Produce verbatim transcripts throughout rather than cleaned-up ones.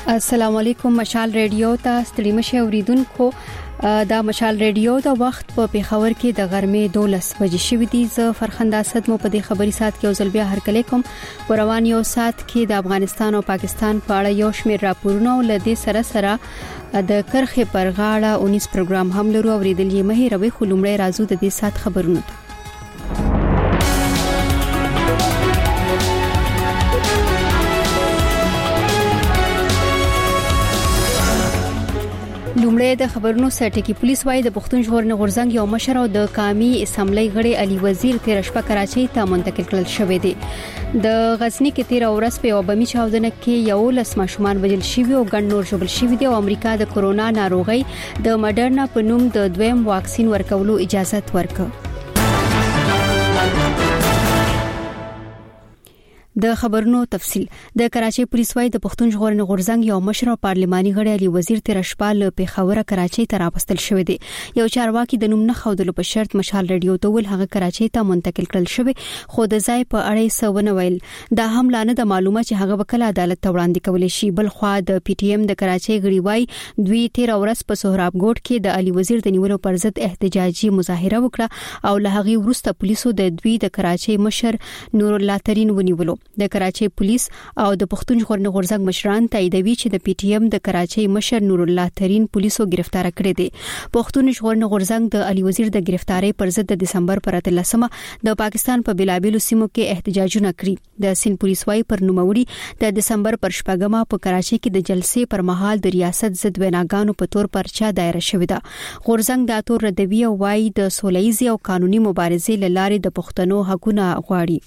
السلام علیکم. مشال ریډیو ته ستړي مشه اوریدونکو. دا مشال ریډیو د وخت په پیښور کې د غرمې دولس بجې شوې دي. زه فرخنده اسد مو په دې خبري سات کې اوسل بیا هر کله کوم روان یو سات کې د افغانستان او پاکستان په اړه یو شمېر راپورونه ولدي سره سره د کرخې پر غاړه اونیس پروګرام هم لرو. اوریدل یې مه هیروي. خلومړی رازو د دې سات خبرونه ته. لومړی د خبرونو سرټکی. پولیس وايي د پښتون ژغورنې غورځنګ یو مشر او د قومي اسمبلی غړي علي وزیر تیر شپه کراچۍ ته منتقل کړل شوې دي. د غزنی کې تیر ورځ په وبمي چاودنه کې یو لس ماشومان وژل شوي او ګڼ نور ژوبل شوي دي. او امریکا د کورونا ناروغي د ماډرنا په نوم د دویم واکسین ورکولو اجازه ورکړه. د خبرونو تفصيل. د کراچۍ پولیس وايي د پښتون ژغورنې غورځنګ یو مشر او پارلماني غړي علي وزیر تیر شپه له پیښور کراچۍ ته راوستل شوې دي. یو چارواکي د نوم نه خودلو په شرط مشال ریډیو ته ول هغه کراچۍ ته منتقل کړل شوی، خو د ځای په اړه سونه ویل. دا هم لانه د معلومه چې هغه وکړه عدالت ته وړاندې کول شي. بل خو د پی ټی ایم د کراچۍ غړي وايي دوی تیر ورځ په سهراب ګوټ کې د علي وزیر د نیولو پر ضد احتجاجي مظاهره وکړه او له هغه وروسته پولیسو د دوی د کراچۍ مشر نور الله ترين ونیولو. د کراچۍ پولیس او د پښتون ژغورنې غورځنګ مشران تاییدوي چې د پی ټی ایم د کراچۍ مشر نور الله ترين پولیسو گرفتار کړی دی. پښتون ژغورنې غورځنګ د علي وزیر د گرفتاری پر ضد د دسمبر پر اتلسمه د پاکستان په بلابلو سیمو کې احتجاجونه کړی. د سین پولیس وايي پر نوموړي د دسمبر پر شپږمه په کراچۍ کې د جلسې پر مهال د ریاست ضد ویناګانو په تور پرچا دایره شوې ده. غورځنګ د تور ردوی او وايي د سولهیزي او قانوني مبارزې لاره د پښتنو حقونه غواړي.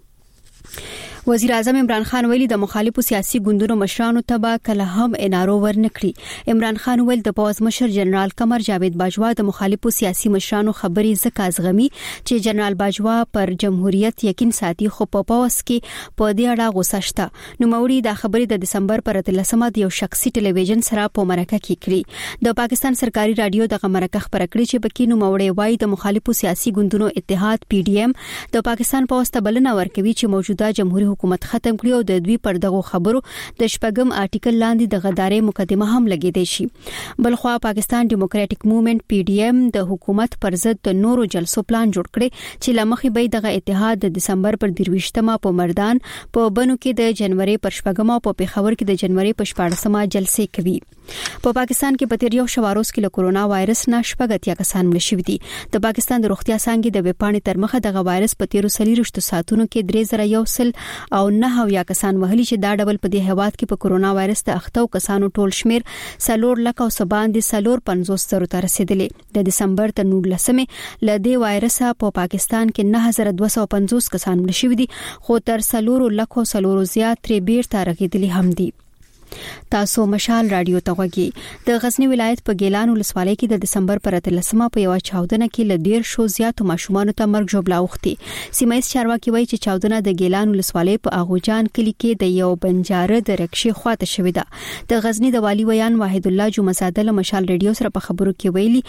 وزیر اعظم عمران خان ویلي د مخالفو سیاسي ګوندونو مشرانو ته به کله هم انارو ورنکړي. عمران خان ویل د پوز مشر جنرال قمر جاوید باجوا د مخالفو سیاسي مشرانو خبرې زکه ازغمي چې جنرال باجوا پر جمهوریت یقین ساتي، خو په پوز کې په دې اړه غوسه شته. نو موري د خبرې د دسمبر پر اتلسمه د یو شخصي ټلویزیون سره په مرکه کې کړی. د پاکستان سرکاري رادیو د مرکه خبره کړې چې بکې نو موري وای د مخالفو سیاسي ګوندونو اتحاد پی ډی ایم د پاکستان په واسطه بلنه ورکوي چې موجوده جمهوریت حکومت ختم کړي او د دوی پر دغه خبرو د شپږم آرټیکل لاندې د غدارې مقدمه هم لګیدي شي. بلخوا پاکستان ډیموکراټک موومېنټ پی ډی ایم د حکومت پر ضد د نورو جلسو پلان جوړ کړي چې لمخې به دغه اتحاد د دسمبر پر درويشتمه په مردان په بنو کې د جنوري پر شپږمه په پیښور کې د جنوري په شپږمه جلسې کوي. په پاکستان کې په تیر یو شواروس کې له کورونا وایرس نه شپږ اتیا کسان مړ شوي دي. د پاکستان د روغتیا څنګه د وپاڼې تر مخه دغه وایرس په تیر سلیرشتو ساتونو کې درې زره یو سل او نه یا کسان وهلي چې دا ډول په دې هواد کې په کورونا وایرس د اختو کسانو ټول شمیر سلور لک او سباندې سلور پنځوس زره ته رسیدلی. د دسمبر تر نولسمه ل دې وایرس په پاکستان کې نه هزار دوه سوه پنځوس کسان مړ شوي دي، خو تر سلور لک او سلور زیات تر بیرته رغیدلی هم دي. تاسو مشال رادیو ته غوږی. د غزنی ولایت په ګیلان ولسوالۍ کې د دسمبر پر اتلسمه په یو چاودنه کې ل ډیر شو زیات ماشومان ته مرګ جوړه اوختي. سیمایي چارواکي وایي چې چاودنه د ګیلان ولسوالۍ په اغوجان کلی کې د یو بنجاره د رکشې خواته شوې ده. د غزنی د والی ویان واحد الله جمعزاده له مشال رادیو سره په خبرو کې ویلي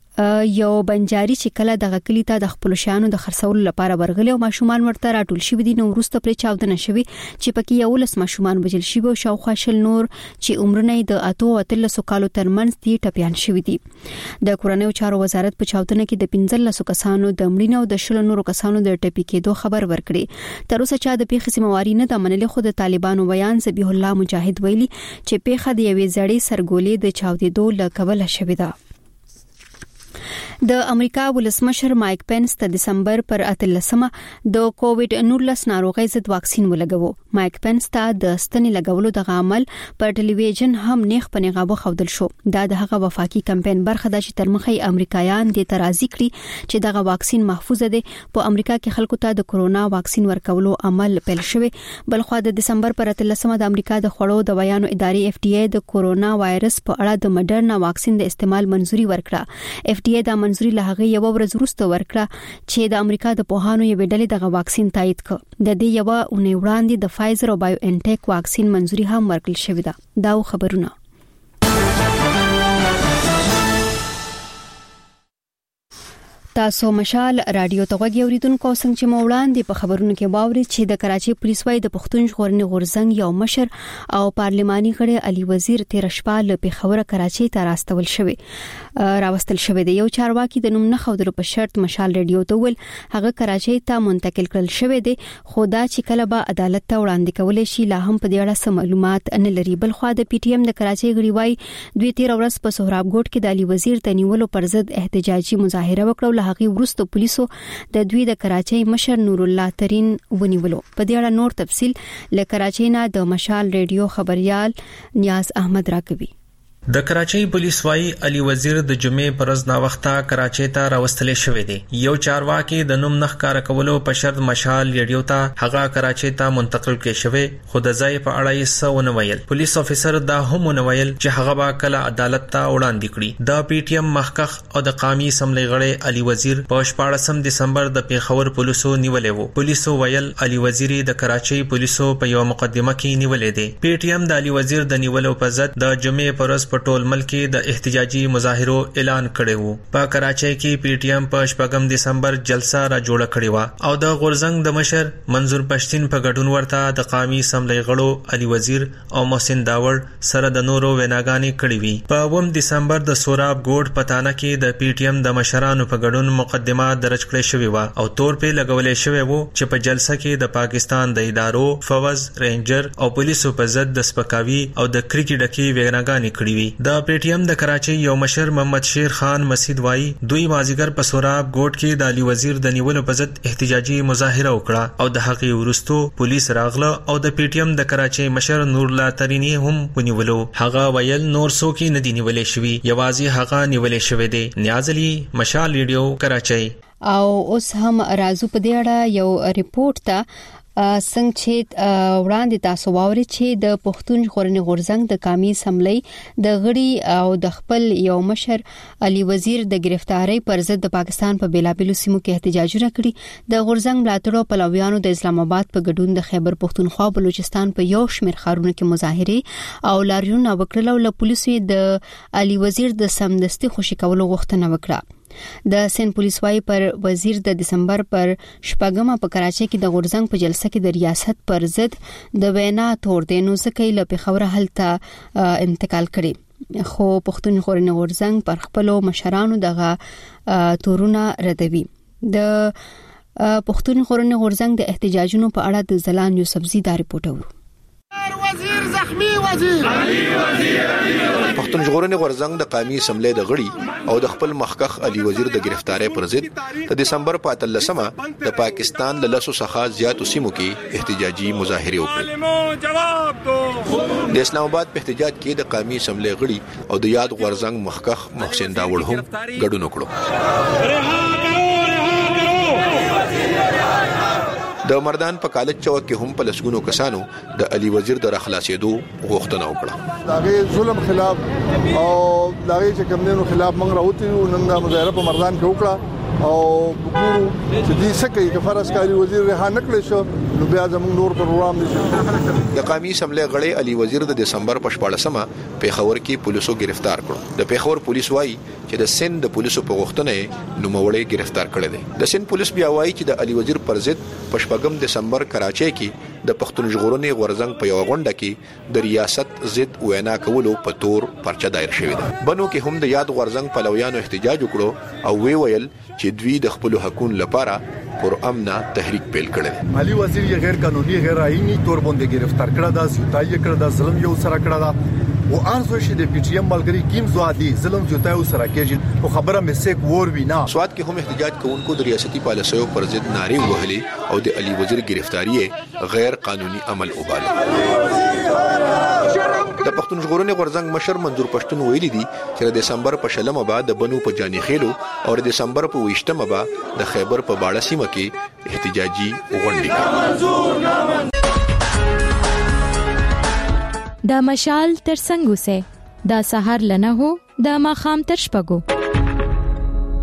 یو بنجاري چې کله د غکلی ته د خپل شانو د خرڅولو لپاره ورغلی او ماشومان ورته راټول شوی دي، نو وروسته پر چاودنه شوی چې پکې یو لس ماشومان وژل شوی او شاوخوا شل نور چې عمرونه د اتو او اتلسو کالو ترمنځ دي ټپيان شوی دي. د کورنیو چارو وزارت په چاودنه کې د پنځلسو کسانو د مړینې او د شل نورو کسانو د ټپي کېدو خبر ورکړي. تر اوسه چا د پیښې سیمواري نه د منلې، خو د طالبانو بیان ذبیح الله مجاهد ویلي چې پیښه د یوې زړې سرګولې د چاودېدو لکوله شوې ده. د امریکا ولسمشر مایک پنس د دسمبر پر اتلسمه د کووډ نولس ناروغي ضد واکسین ولګوو. مایک پنس ته د ستنې لګولو د عمل پر ټلویزیون هم نیخ په نغابه خودل شو. دا د هغه وفاقي کمپاین برخه ده چې تر مخې امریکایان د ترازی کړي چې دغه واکسین محفوظ دی. په امریکا کې خلکو ته د کورونا واکسین ورکولو عمل پیل شوی. بلخو د دسمبر پر اتلسمه د امریکا د خوړو د ویانو ادارې اف ډي اي د کورونا وایرس په اړه د ماډرنا واکسین د استعمال منزوري ورکړه. اف ډي اي د منزوري له هغه یو ورځ وروسته ورکړه چې د امریکا د پوهانو یو ډلې دغه واکسین تایید کړ. د دې یو اونۍ وړاندې د فایزر او بایو انټیک واکسین منزوري هم ورکړل شوې ده. دا خبرونه. تاسو مشال رادیو ته غوږی اوریدونکو څنګه چې موړاندې په خبرونو کې واوري چې د کراچي پولیس وايي د پښتون ژغورنې غورځنګ یو مشر او پارلماني غړي علي وزیر تیر شپه له پیښور کراچي ته راستول شوی راوستل شوی دی. یو چارواکي د نوم نه خودلو په شرط مشال رادیو ته ول هغه کراچي ته منتقل کړل شوی دی، خو دا چې کله به عدالت ته وړاندې کول شي لا هم په دې اړه سم معلومات نه لري. بل خو د پی ټی ایم د کراچي غړي وايي دوی تیر ورځ په سهراب ګوټ کې د علي وزیر ته نیولو پر ضد احتجاجي مظاهره وکړه. له هغه وروسته پولیسو د دوی د کراچي مشر نور الله ترين ونیولو. په دې اړه نور تفصيل له کراچي نه د مشال رادیو خبريال نیاز احمد راکوي. د کراچي پولیس وايي علي وزیر د جمعې پرز نا وخته کراچي ته راوستل شوی دی. یو چارواکي د نوم نخ کار کولو په شرط مشال رادیو ته هغه کراچي ته منتقل کړي شوی، خو د ځای په اړه یې څه ونه ویل. پولیس افیسر دا هم ونه ویل چې هغه به کله عدالت ته وړاندې کړي. د پی ټی ایم مخکخ او د قومي اسمبلی غړي علي وزیر په شپاړسم دسمبر د پیښور پولیسو نیولې وو. پولیسو ویل علي وزیر د کراچي پولیسو په یو مقدمه کې نیولې دی. پی ټی ایم د علي وزیر د نیولو په ضد د جمعې پرز په ټول ملک د احتجاجي مظاهرو اعلان کړی وو. په کراچۍ کې پی ټی ایم په شپږم دسمبر جلسه را جوړه کړې و او د غورځنګ د مشر منظور پښتين په ګډون ورته د قومي اسمبلی غړو علي وزیر او محسن داور سره د نورو ویناګانې کړې وي. په اووم دسمبر د سوراب ګوټ پتانه کې د پی ټی ایم د مشرانو په ګډون مقدمه درج کړې شوې و او تور په لګولې شوې وو چې په جلسه کې د پاکستان د ادارو فوز رینجر او پولیسو په ضد د سپکاوي او د کریکټ ډکی ویناګانې کړې وي. د پی ټی ایم د کراچۍ یو مشر محمد شیر خان مسعود وایي دوی مازیګر په سوراب ګوټ کې د علي وزیر د نیولو په ضد احتجاجي مظاهره وکړه او د هغې وروسته پولیس راغله او د پی ټی ایم د کراچۍ مشر نور الله ترين هم ونیولو. هغه ویل نور څوک نه دی نیولې شوی، یوازې هغه نیولې شوی دی. نیاز علي، مشال ریډیو، کراچۍ. او اوس هم راځو په دې اړه یو ریپورت ته څنګه چې وړاندې تاسو واوري چې د پښتون ژغورنې غورځنګ د قومي اسمبلی د غړي او د خپل یو مشر علي وزیر د گرفتاری پر ضد د پاکستان په بیلابیلو سیمو کې احتجاجونه کړي. د غورځنګ ملاتړو پلویانو د اسلام آباد په ګډون د خیبر پښتونخوا بلوچستان په یو شمېر ښارونو کې مظاهره او لاریونونه وکړل او له پولیسو د علي وزیر د سمدستي خوشي کولو غوښتنه وکړه. د سین پولیس وايي پر وزیر د دسمبر پر شپږمه په کراچۍ کې د غورځنګ په جلسه کې د ریاست پر ضد د وینا تور دینو ځکه له پیښور هلته انتقال کړي، خو پښتون ژغورنې غورځنګ پر خپل مشرانو دغه تورونه ردوي. د پښتون ژغورنې غورځنګ د احتجاجونو په اړه د زلان یوسفزي دا ریپورت اورو. وزیر زخمی وزیر علي وزیر پښتون ژغورنې غورځنګ د قومي اسمبلی د غړي او د خپل مخکخ علي وزیر د گرفتاری پر ضد د دسمبر په اتلسمه د پاکستان له لسو څخه زیاتو سیمو کې احتجاجي مظاهره وکړې. د اسلام آباد په احتجاج کې د قومي اسمبلی غړي او د یاد غورځنګ مخکخ محسن داور هم ګډون وکړو. د مردان په کالج چوک کې هم په لسګونو کسانو د علي وزیر د راخلاصېدو غوښتنه وکړه. دغه ظلم خلاف او دغه چې کومنو خلاف موږ راوتی نن د مظاهره په مردان کې وکړه او ګورو چې دې سکه کې فرض کاری وزیر رها نکړي شو نو بیا زموږ نور پروګرام نشي. د قومي اسمبلی غړي علي وزیر د دسمبر په شپاړسمه پیښور کې پولیسو گرفتار کړو. د پیښور پولیس وايي چې د سند د پولیسو په غوښتنه نوموړی گرفتار کړی دی. د سند پولیس بیا وايي چې د علي وزیر پر ضد په شپږم دسمبر کراچۍ کې د پښتون ژغورنې غورځنګ په یو غونډه کې د ریاست ضد وینا کولو په تور پرچه دایر شوی دی. بنو کې هم د یاد غورځنګ پلویانو احتجاج وکړو او وی ویل چې دوی د خپل حقوقو لپاره پر امنا تحریک پیل کړل. علي وزیر یې غیر قانوني غیر آئینی تور باندې گرفتار کړه، دا زیاتای کړه، دا ظلم یو سره کړه دا او ارزو شي د پی ټی ایم ملګری کیم زوادي ظلم زیاتای سره کېږي او خبره مې سیک ور وینا. سواد کې هم احتجاج کوونکو د ریاستي پالیسیو پر ضد نارې وهلې او د علي وزیر گرفتاری غیر قانوني عمل وباله. د پښتون ژغورنې غورځنګ مشر منظور پښتون ویلي دي چې د دسمبر په شلمه بعد د بنو په جاني خېلو او د دسمبر په ویشتمه بعد د خیبر په باړه سیمه کې احتجاجي غونډې کړې. دا مشال تر څنګه سه دا سحر لنه هو دا ماخام تر شپګو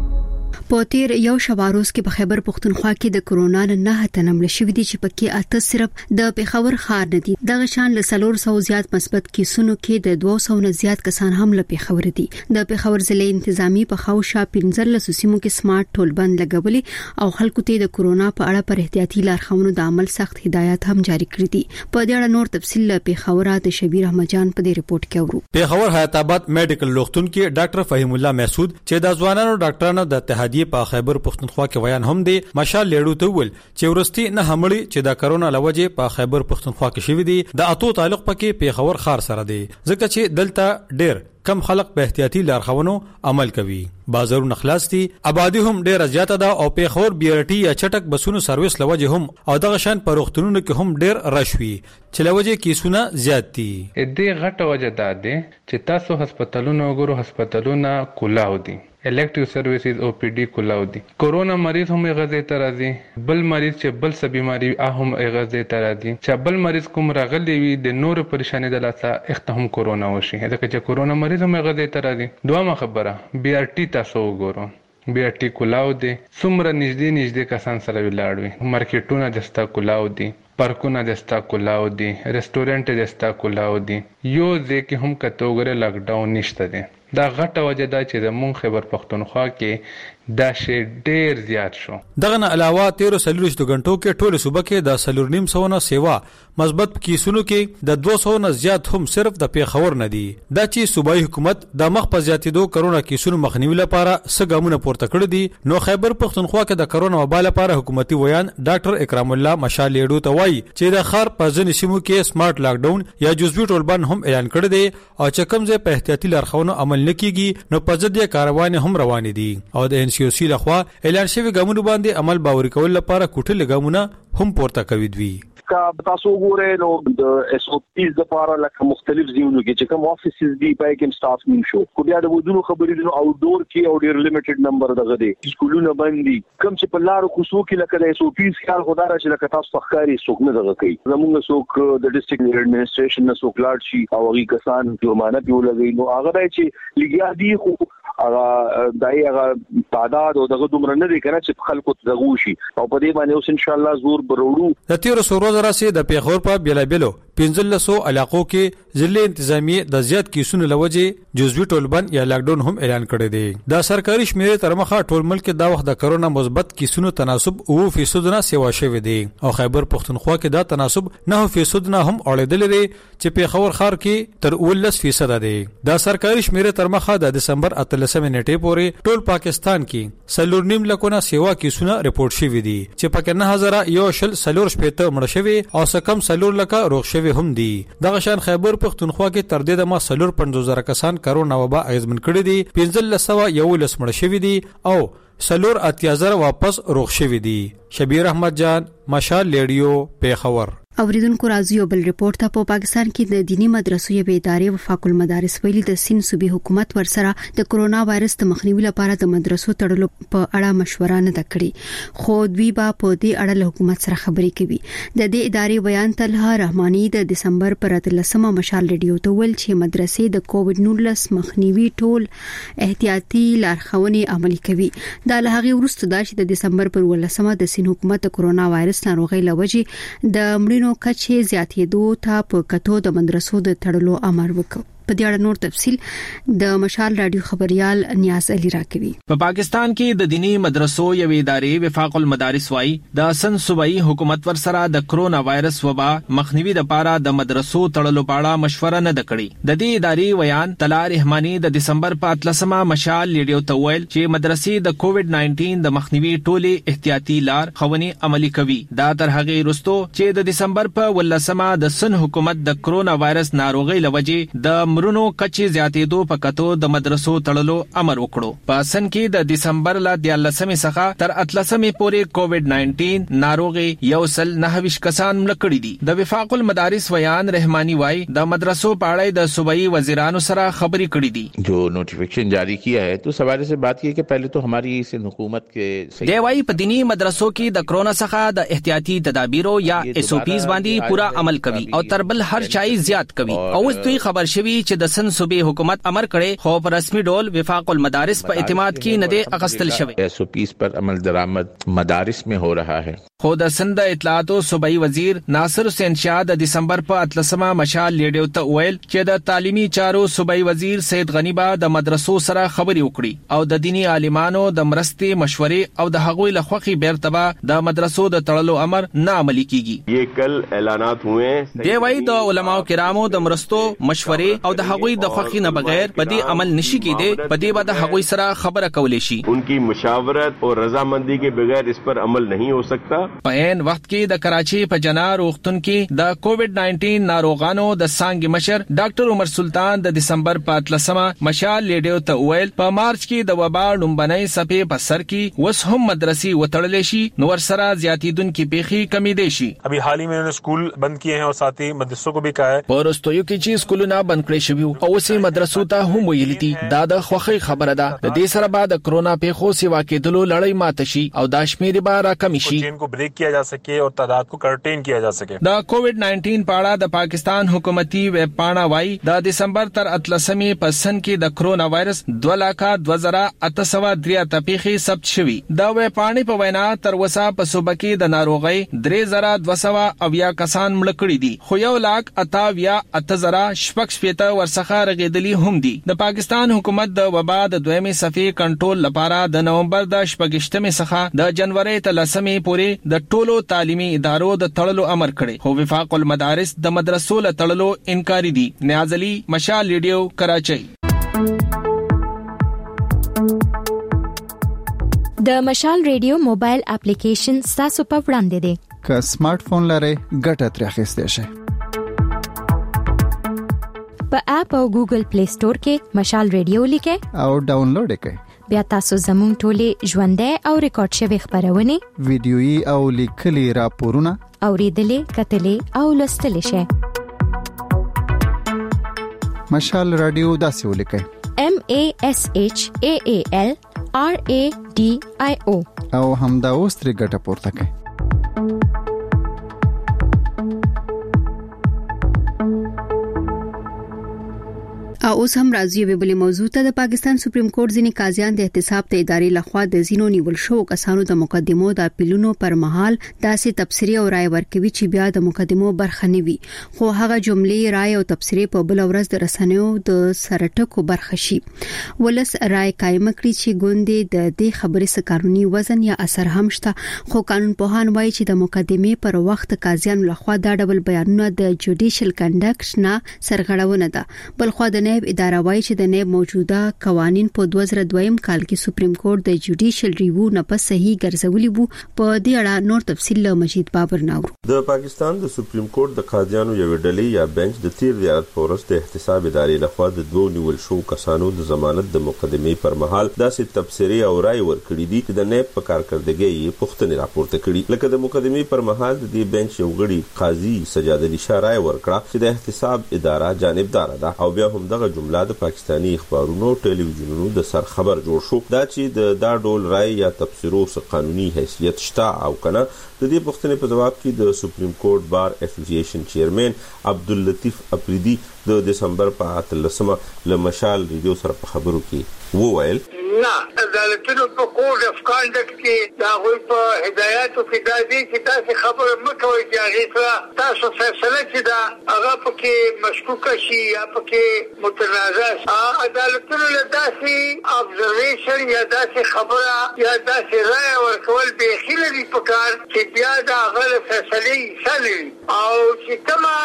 په تیر یو شواروز کې په خیبر پختونخوا کې د کرونا نه تنمل شوې دي چې پکې اته صرف د پیښور ښار نه دي دغه شان له څلور سوه زیات مثبت کیسونو کې د دوه سوه نه زیات کسان هم له پیښور دي د پیښور ضلع انتظامی په خوشا پنځل سیمو کې سمارټ ټولبند لګولې او خلکو ته د کرونا په اړه پر احتیاطي لارښوونو د عمل سخت هدایت هم جاری کړې دي په دې اړه نور تفصیل له پیښور د شبیر احمد جان په دې رپورت کې اورو پیښور حیات آباد میډیکل لوختون کې ډاکټر فهیم الله مسعود چې د ځوانانو ډاکټرانو د اتحادیې په خیبر پختونخوا کې بیان هم دی مشال لیړو ته ول چې ورستي نه همړي چې د کرونا لوجه په خیبر پختونخوا کې شوې دي د اتو تعلق پکې پیښور ښار سره دی ځکه چې دلته ډېر کم خلق په احتیاطي لارښوونو عمل کوي بازارونه خلاص دي آبادی هم ډېر زیاته ده او پیښور بیرټي یا چټک بسونو سرویس لوجه هم او دغه شان پروختونونو کې هم ډېر رشوي چې لوجه کیسونه زیات دي دې غټه وجه ده چې تاسو هسپتالونو وګورو هسپتالونه کولاو دي الیکټیو سرویسز او پی ډی کولاو دي کورونا مریض هم غزې ته راځي بل مریض چې بل څه بیماری هم غزې ته راځي چې بل مریض کوم راغلی وي د نور پریشانی د لاسه اخته هم کورونا وشي ځکه چې کورونا مریض هم غزې ته راځي دوامه خبره بی آر ټي تاسو وګورو بی آر ټي کولاو دي څومره نږدې نږدې کسان سره ولاړ وي مارکیټونه دستا کولاو دي پارکونه دستا کولاو دي ریسټورانټ دستا کولاو دي یو ځکه هم کتهوګره لاک ډاون نشته دي دا غټه وجه ده چې د مون خیبر پختونخوا کې دا شی ډیر زیات شو دغه نه علاوه تیرو سلوش د غنټو کې ټوله صوبه کې د سلور نیم سونه سیوا مثبت کیسونو کې د دوه سوه نه زیات هم صرف د پیښور نه دي دا چې صوبایي حکومت د مخ په زیاتېدو کرونا کیسونو مخنیوي لپاره سګامونه پورته کړی دي نو خیبر پختونخوا کې د کرونا وبا لپاره حکومتي ویان ډاکټر اکرام الله مشال لیډو ته وایي چې د خار په ځینې سیمو کې سمارټ لاک ډاون یا جزوي ټولبند هم اعلان کړی دی او چې کوم ځای په احتیاطي لارښوونو عمل نکېږي نو په ضد یې کاروانې هم روانې دي او د ان سی او سی لخوا اعلان شوی ګامونو باندې عمل باوري کول لپاره کوټل ګامونه هم پورته کوي دوی کا تاسو ګورئ نو د اس او پیز د لپاره لکه مختلف ځایونو کې چې کوم افیسز دي پای کې سټاف نیم شو کو بیا د ودونو خبرې دي او ډور کې او ډیر لیمیټډ نمبر دغه دي سکولونه باندې کوم چې په لارو کوڅو کې لکه د اس او پیز خیال خدای را چې لکه تاسو فخاري څوک نه دغه کوي زموږ څوک د ډیسټریکټ ایډمنسټریشن نه څوک لاړ شي او هغه کسان جرمانه پیولږي نو هغه دی چې لګیا دي خو هغه دای هغه تعداد او دغه دومره نه دي کنه چې خلکو ته دغه شي او په دې باندې اوس ان شاء الله زور بروړو د تیر سورو دراسه د پیښور په بیلابلو پنځل سو علاقو کې ضلع انتظامی د زیات کیسونو لوجه جزوي ټولبند یا لاک ډاون هم اعلان کړی دی دا سرکاري شمیرې تر مخه ټول ملک د وخت د کرونا مثبت کیسونو تناسب اوه فیصد نه سیوا شوی دی او خیبر پختونخوا کې دا تناسب نه فیصد نه هم اړیدل لري چې پیښور ښار کې تر اوولس فیصد دی دا سرکاري شمیرې تر مخه د دسمبر اتلسمه نیټې پورې ټول پاکستان کې سلور نیم لکونه سیوا کیسونه ریپورت شوی دي چې پکې نه هزار یو شل سلور شپته مړ شوی او سکم سلور لکه روغ شوی هم دي دغه شان خیبر پختونخوا کې تر دې د ما سلور پنځوس زره کسان کرونا وبا اغیزمن کړي دي پنځل سو یو لس مړ شوی دي او سلور اتیا زره واپس روغ شوی دي شبیر احمد جان مشال لیډیو پیښور اوریدونکو راځي بل ریپورت ته په پاکستان کې د دینی مدرسو یو ادارې وفاق المدارس ویلي د سین صوبې حکومت ورسره د کرونا وایرس د مخنیوي لپاره د مدرسو تړلو په اړه مشوره نه کړې خو دوی به په دې اړه له حکومت سره خبرې کوي د دې ادارې بیان طلحه رحماني د دسمبر پر اتلسمه مشال ریډیو ته ویل چې مدرسې د کووډ نولس مخنیوي ټول احتیاطي لارښوونې عملي کوي دا له هغه وروسته د دسمبر پر ولسمه د سین حکومت د کرونا وایرس ناروغي لوجه د مړینو کچې زیاتېدو ته په کتو د مدرسو د تړلو امر وکړ په دې اړه نور تفصیل د مشال رادیو خبريال نیاز علي راکوي په پاکستان کې د دینی مدرسو یو ادارې وفاق المدارس وای د سن صوبایي حکومت ورسره د کرونا وایرس وبا مخنیوي لپاره د مدرسو تړلو په اړه مشوره نه کړې د دې ادارې ویان طلحه رحماني د دسمبر په اتلسمه مشال لیډیو ته ویل چې مدرسې د کووډ نایزده د مخنیوي ټولې احتیاطي لار خونې عملي کوي دا تر هغه وروسته چې د دسمبر په ولسمه د سن حکومت د کرونا وایرس ناروغي لوجه د مرونو کچې زیاتېدو په کتو د مدرسو تړلو امر وکړو په سن کې د دسمبر ل دیارلسمې څخه تر اتلسمې پورې کووډ نایزده ناروغي یو سل نهویشت کسان مړ کړي دي د وفاق المدارس ویان رحمانی وای د مدرسو په اړه د صوبایي وزیرانو سره خبرې کړې دي جو نوټیفیکیشن جاری کیا ہے تو سوال سے بات کی کہ پہلے تو ہماری سندھ حکومت کے دی وای په دینی مدرسو کې د کرونا څخه د احتیاطي تدابیرو یا ایس او پیز باندې پورا عمل کوي او تربل هر چای زیات کوي او اوس دوی خبر شوی چې د سن صوبې حکومت امر کړي خو په رسمي ډول وفاق المدارس په اعتماد کې نه دی اغستل شوی. ایس او پیز پر عمل درآمد مدارس میں ہو رہا ہے. خو د سند اطلاعات او صوبایي وزیر ناصر حسین شاه د دسمبر په اتلسمه مشال لیډیو ته ویل چې د تعلیمي چارو صوبایي وزیر سید غنی با د مدرسو سره خبري وکړي او د دینی عالمانو د مرستې مشورې او د هغوی لخوخي بیرتبه د مدرسو د تړلو امر نه عملي کیږي. یہ کل اعلانات ہوئے ہیں. دی وايي د علماء کرامو د مرستو مشورې او د هغوی د خوخي نه بغیر په دې عمل نشي کېده. په دې باندې هغوی سره خبره کولې شي. ان کی مشاورت اور رضامندی کے بغیر اس پر عمل نہیں ہو سکتا. په عین وخت کې د کراچي په جنار روغتون کې د کووډ نائنټین ناروغانو د څنګه مشر ډاکټر عمر سلطان د دسمبر په اتلسمه مشال لیډیو ته ویل په مارچ کې د وبا لومبنۍ صفې په سر کې وس هم مدرسې وتړلې شي نو ورسره زیاتیدونکو پیخي کمی دي شي. ابھی حال ہی میں انہوں نے اسکول بند کیے ہیں اور ساتھ ہی مدرسوں کو بھی کہا ہے. پرستویو کې چې اسکولونه بند کړي شوی او اوسې مدرسو ته هم ویل دي دا د خوخي خبره ده. د دې سره بعد کرونا پیخو سیوا کېدلو لړۍ ماته شي او د شمیر به را کم شي. چین کو بریک کیا جا سکے اور تعداد کو کنٹین کیا جا سکے. د کووډ نائنټین پاړه د پاکستان حکومتي ویب پاڼه وای د دسمبر تر اتلسمې پسن کې د کرونا وایرس دوه لکه دوه زره اته سوه درې تپیخي ثبت شوی. د ویب پاڼې په وینا تر وسه په صوبه کې د ناروغي درې زره دوه سوه اویا کسان مړ کړي دي خو یو لاک اتاویا اته زره شپږ شپېته ورڅخه رغېدلي هم دي. د پاکستان حکومت د وبا د دویمې صفې کنټرول لپاره د نومبر د شپږشتمې څخه د جنوري تر لسمې پورې د ټولو تعلیمي ادارو د تړلو امر کړي خو وفاق المدارس د مدرسو له تړلو انکاري دي. نیاز علي، مشال ریډیو، کراچۍ. د مشال ریډیو موبایل اپلیکیشن تاسو په وړاندې دی. که سمارټ فون لرئ ګټه ترې اخیستی شئ. په اپ او ګوګل پلی سٹور کې مشال ریډیو لیکئ او ډاونلوډ یې کړئ. بیا تاسو زموږ ټولې ژوندۍ او ریکارډ شوی خبرونه ویډیويي او لیکلي راپورونه اوریدلې کتلې او لوستلې شئ. مشال رادیو داسې ولیکئ M A S H A A L R A D I O او همدا اوس ترې ګټه پورته کړئ. او اوس هم راځي به بلې موضوع ته. د پاکستان سپریم کورټ ځینې قاضیان د احتساب ته ادارې لخوا د زینو نیول شو کسانو د مقدمو د اپیلونو پر مهال داسې تبصري او رائے ورکوي چې بیا د مقدمو برخه نه وي خو هغه جملې رائے او تبصري په بل ورځ د رسنیو د سرټکو برخه شي. ولس رائے قائم کړی چې ګوندې د دې خبرې څخه قانوني وزن یا اثر هم شته خو قانون پوهان وایي چې د مقدمې پر وخت قاضیانو لخوا دا ډول بیانونه د جوډیشل کنډکټ نه سرغړونه ده. بل خو د نائب اداره وایي چې د نائب موجوده قوانين په دوه زره دوه کال کې سپریم کورټ د جوډیشل ریویو نه پس صحیح ګرځولي وو. په دې اړه نور تفصیل له مجید بابر ناورو. د پاکستان د سپریم کورټ د قاضیانو یو ډلې یا بنچ د تیر زیارت پورس د احتساب ادارې لخوا د دوه نیول شو کسانو د ضمانت د مقدمې پر مهال داسې تبصري او رائے ورکړي دي چې د نائب په کارکړدګۍ یې پوښتنې راپورته کړي. لکه د مقدمې پر مهال د دې بنچ یو غړي قاضي سجاد علي شاه رائے ورکړه چې د احتساب اداره جانبدار ده او بیا هم دغه جمله د پاکستانی اخبارونو ټلویزیونونو د سر خبر جوړ شو دا چې د دا ډول رائے یا تبصرو سره قانوني حیثیت شته او کنه. د دې پوښتنې په جواب کې د سپریم کورټ بار اسوسییشن چیرمن عبداللطیف اپریدي د دسمبر په اتلسمه له مشال ریډیو سره په خبرو کې وویل نه عدالتونو په کوډ اف کانډکټ کې دا غوي په هدایاتو کې دا دي چې تاسو خبره مکوئ چې هغه سره تاسو فیصله چې دا هغه پکې مشکوک شي یا پکې متنازع شي. عدالتونو له داسې ابزرویشن یا داسې خبره یا داسې رائے ورکول به خیله دي پکار چې بیا دا هغه فیصله سالي او چې کما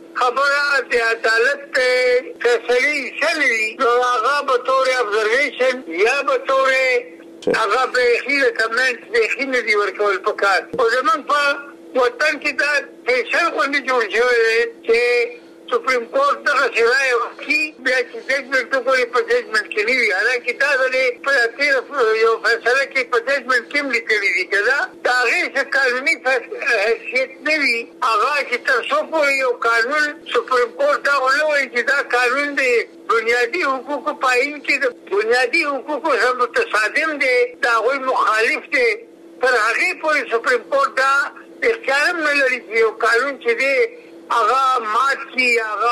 خبره د عدالت فیصله سالي نو هغه به تور ابزرویشن یا به تور هغه به خیله کمنټ به خیله دي ورکول پکار. او زمون په وطن کې دا فیصله کوي جوړ شوی چې سپریم کورټ دغه شرایع وکړي بیا چې ججمنټ وکړي په ججمنټ کې نه وي. حالانکه دا غلې په تیر یو فیصله کې په ججمنټ کې هم لیکلي دي که دا د هغې څه قانوني حیثیت نه وي هغه چې تر څو پورې یو قانون سپریم کورټ دا ونه وایي چې دا قانون دی بنیادي حقوقو پایین کې د بنیادي حقوقو سره متصادم دی د هغوی مخالف دی تر هغې پورې سپریم کورټ دا اختیار هم نه لري چې یو قانون چې دی هغه مات کی هغه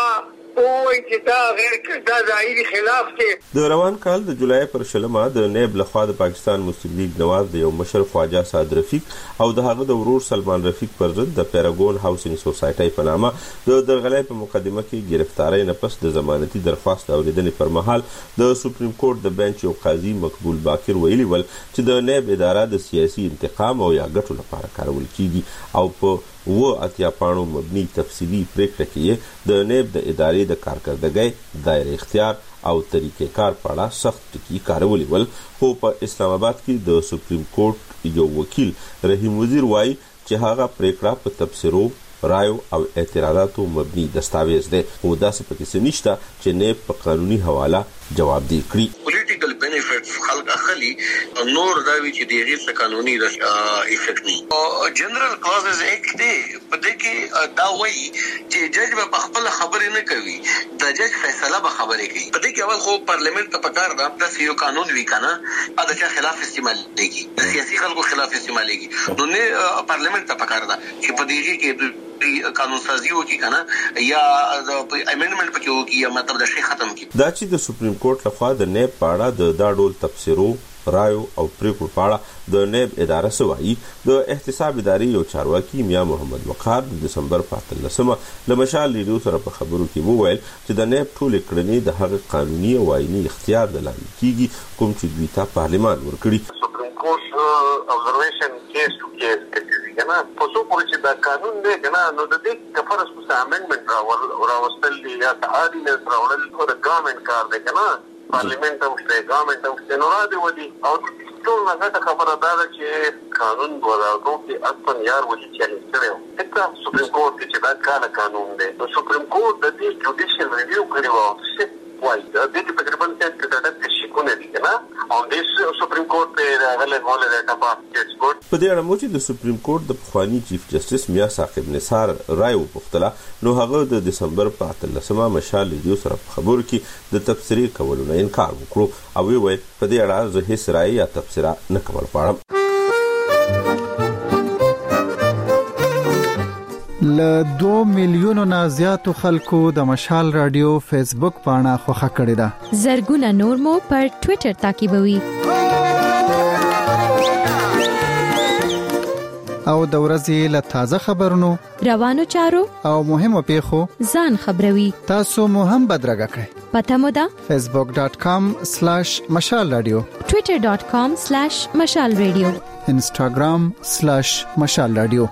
او چې دا غیر دا ظاهري خلاف دی. د روان کال د جولای پر شلمه د نیب لخوا د پاکستان مسلم لیگ نواز د یو مشر خواجه سعد رفیق او د هغه د ورور سلمان رفیق پر ضد د پیراګون هاوسینګ سوسایټي په نامه د درغلۍ په مقدمه کې گرفتاری نه پس د ضمانتي درخواست اوریدنې پر مهال د سپریم کورټ د بنچ یو قاضي مقبول باکر ویلي ول چې د نیب اداره د سیاسي انتقام او یا ګټو لپاره کارول کیږي او په و اتیا پاڼو مبني تفصیلی پریکړه کې د نیب د ادارې د کارکردګۍ دایره اختیار او طریقې کار په اړه سخت ټکي کارولي ول. خو په اسلام آباد کې د سپریم کورټ یو وکیل رحیم وزیر وایي چې هغه پریکړه په تبصرو رایو او اعتراضاتو مبني دستاویز دی او داسې پکې څه نشته چې نیب په قانوني حواله جواب دی کړي. پولیټیکل بینیفټس خلک اخلي نور دا وی چې د غیر قانوني د افیکټ نه او جنرال کلازز ایکټ دی په دې کې دا وایي چې جج به خپل خبرې نه کوي د جج فیصله به خبرې کوي. په دې کې اول خو پارلیمنت ته پکار دا د یو قانون وی کنه ا د چا خلاف استعمال دیږي د سیاسي خلکو خلاف استعمالېږي نو نه پارلیمنت ته پکار دا چې په دې کې قانون سازي وکړي کنه یا د امندمنت پکې وکړي یا مطلب د شی ختم کړي. دا چې د سپریم کورټ لخوا د نیب په اړه د دا ډول تبصرو رایو او پریکړو په اړه د نیب اداره سوایي د احتساب ادارې یو چارواکي میا محمد وقار د دسمبر په اتلسمه له مشال ریډیو سره په خبرو کې وویل چې د نیب ټولې کړنې د هغه قانوني او آئیني اختیار د لاندې کیږي کوم چې دوی ته پارلمان ورکړي. سپریم کورټ ابزرویشن کیس ټو کیس کوي کنه په څو پورې چې دا قانون دی کنه نو د دې کفرس په امندمنت راول راوستل یا تعادل راول او د ګورنمنت کار دی کنه پارلیمنت هم شته ګورنمنت هم شته نو را دی ودی او ټول هغه خبره ده چې قانون ورغو کې اصلا یار ودی چې نشته دا سپریم کورټ چې دا کاله قانون دی نو سپریم کورټ د دې جوډیشل ریویو کړی و چې وایي د دې په تقریبا څه څه د شکونه دي کنه او د سپریم کورټ په هغه له له ټاپا چې په دې اړه مو چې د سپریم کورټ د پخوانی چیف جسټس میا ثاقب نثار رائے وپوښتله نو هغه د دسمبر په اتلسمه مشال ریډیو سره په خبرو کې د تبصرې کولو نه انکار وکړو او ویل په دې اړه زه هیڅ رائے یا تبصره نه کول غواړم. ل دو میلیونو نه زیاتو خلکو د مشال رادیو فیسبوک پاڼه خوښه کړې ده. زرګونه نور مو پر ټوئیټر تعقیبوي او د ورځې له تازه خبرونو روانو چارو او مهمو پیښو ځان خبروي. تاسو مو هم بدرګه کړئ. پته مو ده facebook dot com slash mashal radio twitter dot com slash mashal radio instagram slash mashal radio.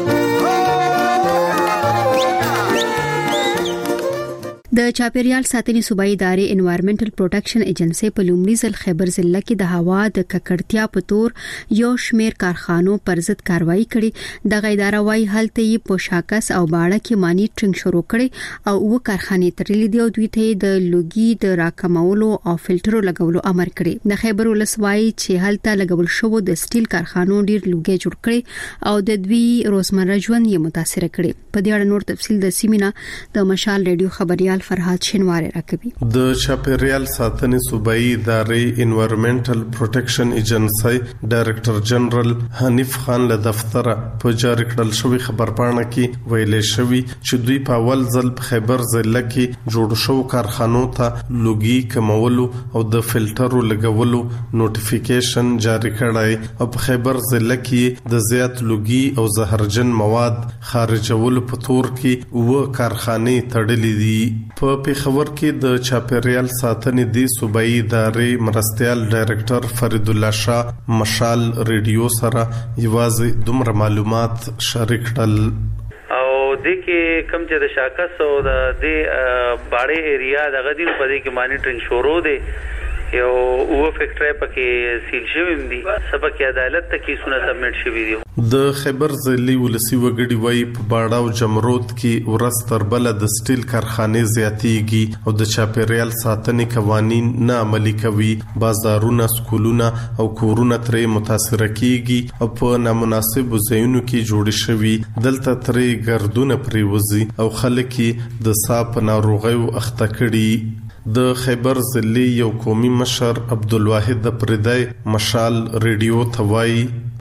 د چاپیریال ساتنې صوبایي ادارې انوایرنمنټل پروټیکشن ایجنسی په لومړي ځل خیبر ضلع کې د هوا د ککړتیا په تور یو شمیر کارخانو پر ضد کاروایی کړې. دغه اداره وايي هلته یې په شاکس او باړه کې مانیټرینګ شروع کړي او و کارخانې تړلې دي او دوی ته د لوګي د راکمولو او فلټرو لګولو امر کړي. د خیبر ولسوالۍ چې هلته لګول شو د سټیل کارخانو ډیر لوګي جوړ کړي او د دوی روزمره ژوند یې متاثر کړي. په دې اړه نور تفصیل د سیمینا د مشال ریډیو خبريال فرحات شینواری راکوي. د چاپیریال ساتنې صوبایي ادارې انوایرنمنټل پروټیکشن ایجنسی ډایریکټر جنرال حنیف خان له دفتر په جاری کړل شوی خبرپاڼه کې ویلې شوی چې دوی په اول ځل په خیبر ضلع کې جوړ شو کارخانو ته لوګي کمولو او د فلټرو لګولو نوټیفیکیشن جاری کړای او په خیبر ضلع کې د زیات لوګي او زهرجن مواد خارجولو په تور کې و کارخانې تړلې دي. په پیښور کې د چاپیریال ساتنې د صوبایي ادارې مرستيال ډایریکټر فرید الله شاه مشال ریډیو سره یوازې دومره معلومات شریک کړل. او د کې کم چې د شاکس او د د باړې ایریا د غدي په دې کې مانیټرینګ شروع دی یو او فیکټری پکې سیل شوی دی سبق عدالت ته کیسونه سبمټ شوی دی. د خیبر ضلعي ولسی وګړي وای په باړه او جمرود کې ورستر بل د سټیل کارخانې زیاتېږي او د چاپیریال ساتنې قوانین نه عملي کوي. بازارونه سکولونه او کورونه ترې متاثر کیږي او په نامناسب ځایونو کې جوړ شوي دلته ترې ګردونه پریوزي او خلک د صاف ناروغیو اخته کړي. د خیبر ضلعي یو قومي مشر عبدالواحد پردای مشال ریډیو ته وایي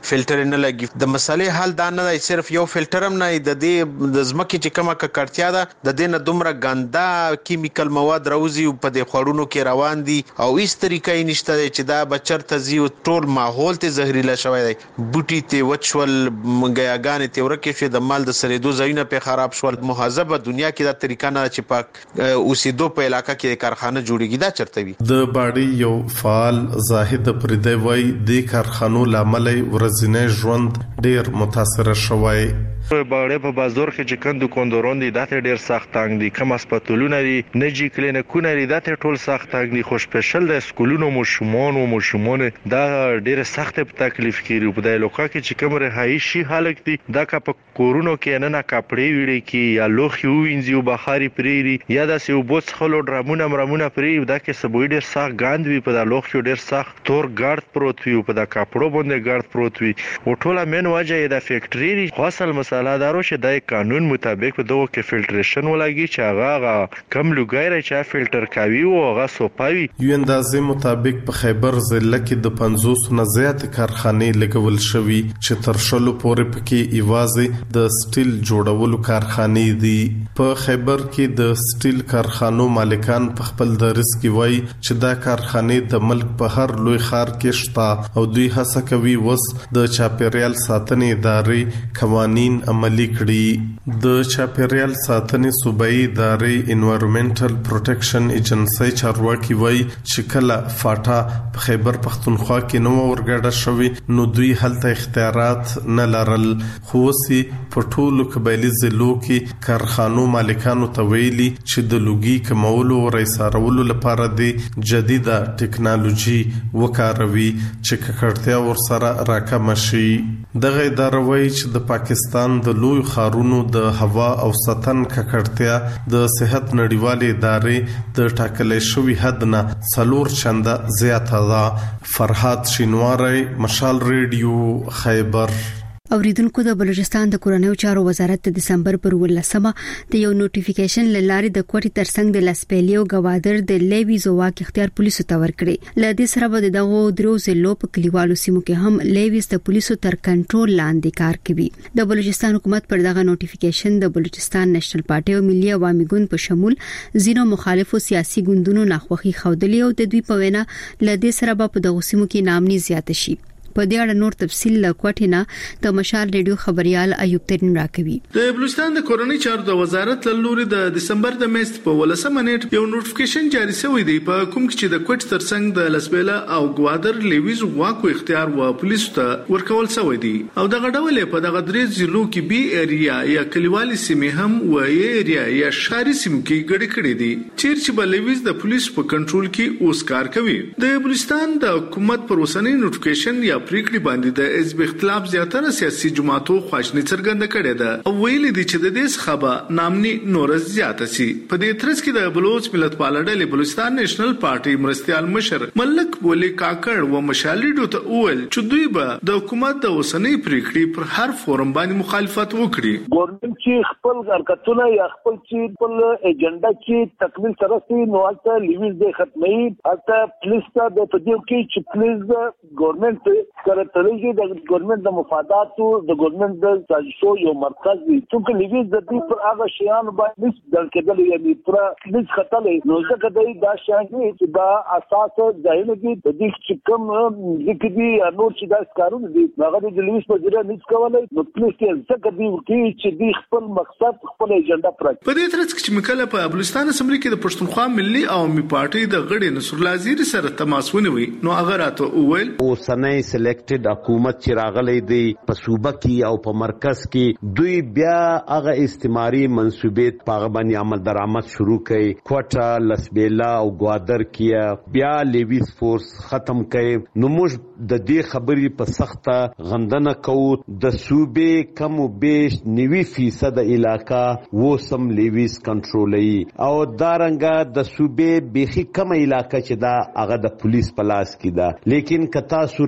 فلټر نه لګي. د مسلې حل دا نه دی صرف یو فلټر هم نه د دې د ځمکې چې کومه ککړتیا ده د دې نه دومره ګنده کیمیکل مواد راوځي په دې خوړونو کې روان دي او هیڅ طریقې نشته چې دا بچر تزي او ټول ماحول ته زهريله شوی دی. بوټي ته وچول غیاګانې ته ورکه شي د مال د سریدو ځایونه په خراب شول. مهذبه دنیا کې دا طریقه نه چې په اوسېدو په علاقہ کې کارخانه جوړیږي دا چرته وي. د باډي یو فعال زاهد پردی وای د کارخانو لامل ورځنی ژوند ډیر متاثر شوی. باړې په بازار کې چې کندو کوندورون دي دته ډیر سخت تنګ دي. کوم هسپتالونه دي نجی کلینیکونه دي دته ټول سخت تنګ دي. خو سپیشل د سکولونو مشمون او مشمون دا ډیر سخت په تکلیف کې په دای لوکا کې چې کوم رهایشي حالت دي دا کا په کورونو کې نه نه کپړې ویړي کې یا لوخي وینځي او بخاري پریری یا د سیو بوت خلو ډرامونه مرامونه پری دا کې سبوی ډیر سخت ګاند وي په د لوخي ډیر سخت تور ګارد پروت وي په د کپړو باندې ګارد پروت وي او ټوله من وجه د فیکټری خاصل مسله دارو چې د قانون مطابق په دوه کې فلټریشن ولګي چې هغه کم لوګای چې فلټر کوي او هغه سوپاوي. یو اندازې مطابق په خیبر ضلع کې د پنځوس نه زیات کارخانې لګول شوي چې تر شلو پورې پکې ایوازې د سټیل جوړولو کارخانې دي. په خیبر کې د سټیل کارخانو مالکان په خپل درس کې وایي چې دا کارخانې د ملک په هر لوی ښار کې شته او دوی هڅه کوي وس د چاپیریال ساتنې ادارې قوانین عملي کړي. د چاپیریال ساتنې صوبایي ادارې انوایرنمنټل پروټیکشن ایجنسی چارواکي وایي چې کله فاټا په خیبر پختونخوا کې نو ورګډه شوی نو دوی هلته اختیارات نه لرل. خو وسی په ټولو قبایلی ضلعو کې کارخانو مالکانو ته ویلي چې د لوګي کمولو او رئیسارولو لپاره د جدیده ټکنالوژي وکاروي چې ککړتیا ورسره راکم شي. دغه اداره وایي چې د پاکستان د لوی خارونو د هوا او سطن ککړتیا د صحت نړیوالې ادارې د ټاکلې شوی حد نه څلور چنده زیاته ده. فرحات شینواری، مشال ریډیو، خیبر. اوریدونکو د بلوچستان د کورنیو چارو وزارت د دسمبر پر ولسمه د یو نوټیفیکیشن لاره د کوټي ترڅنګ د لاسپیلیو گوادر د لیوی زواک اختیار پولیسو ته ورکړي. لدې سره به دغه درو ضلعو په کلیوالو سیمو کې هم لیویز د پولیسو تر کنټرول لاندې کار کوي. د بلوچستان حکومت پر دغه نوټیفیکیشن د بلوچستان نېشنل پارټي او ملي عوامي ګوند په شمول زینو مخالفو سیاسي ګوندونو ناخوخي خوندلې او د دوی په وینا لدې سره به په دغه سیمو کې نامني زیات شي. په دې اړه نور تفصیل له کوټینا د مشال ریډیو خبريال ایوب ترين راکوي. د بلوچستان د کورنۍ چارو د وزارت له لوري د دسمبر د میاشت په ولسمه نیټ یو نوټیفیکیشن جاری شوی دی په کوم کې چې د کوټ ترڅنګ د لاسبیلا او گوادر لیویز واکو اختیار و پولیسو ته ورکول شوی دی او دغه ډول په دغه درې ضلعو کې بي ایریا یا کلیوالي سیمې هم و ایریا یا شهري سیمو کې ګډ کړي دي چیر چې بل لیویز د پولیسو په کنټرول کې اوس کار کوي. د بلوچستان د حکومت پر وسنۍ نوټیفیکیشن یا پریکړې باندې د حزب اختلاف زیاتره سیاسي جماعتو خواشنی څرګنده کړې ده او ویلي دي چې د دې څخه نامني نور زیاته سي. په دې ترڅ کې د بلوچ ملت پالډلې بلوچستان نېشنل پارټي مرستيال مشر ملک بولی کاکړ و مشالډو ته اول چې دوی به د حکومت د وسنۍ پریکړې پر هر فورم باندې مخالفت وکړي. ګورنمنت چې خپل حرکتونه یا خپل چې خپل ایجنډا کې تکمیل سره سي نو البته لیویز د ختمي البته پولیس ته د تدیو کې چې پولیس ګورنمنت سره تلګي د ګورنمنت د مفاداتو د ګورنمنت د سازشو یو مرکز دی چې لیویز د دې پر هغه شیان باندې د کېدل یعنی پر پولیس خطلې نو ځکه د دا شیان چې دا اساس ځای نه دي د دې چې کوم ذکري نور چې دا کارونه دي هغه د لیویز په ځای نه کولای نو پولیس یې ځکه دی چې د خپل مقصد خپل ایجنډا پر په دې ترڅ کې مکله په بلوچستان اسمبلی کې د پښتونخوا ملي عوامي پارټي د غړي نصر الله زیری سره تماس ونیوي نو هغه راته وویل اوسنۍ سلیکټډ حکومت چې راغلی دی په صوبه کې او په مرکز کې دوی بیا هغه استعماري منسوبات په باندې عمل درآمد شروع کړي. کوټا، لسبیلا او گوادر کې بیا لیویز فورس ختم کړي. نو موږ د دې خبرې په سخته غندنه کوو. د صوبې کم او بیش نوي فیصد علاقہ و سم لیویز کنټرولوي او دارنګه د صوبې بیخي کم علاقہ چې دا هغه د پولیس په لاس کې ده. لیکن کتا سو د جرائم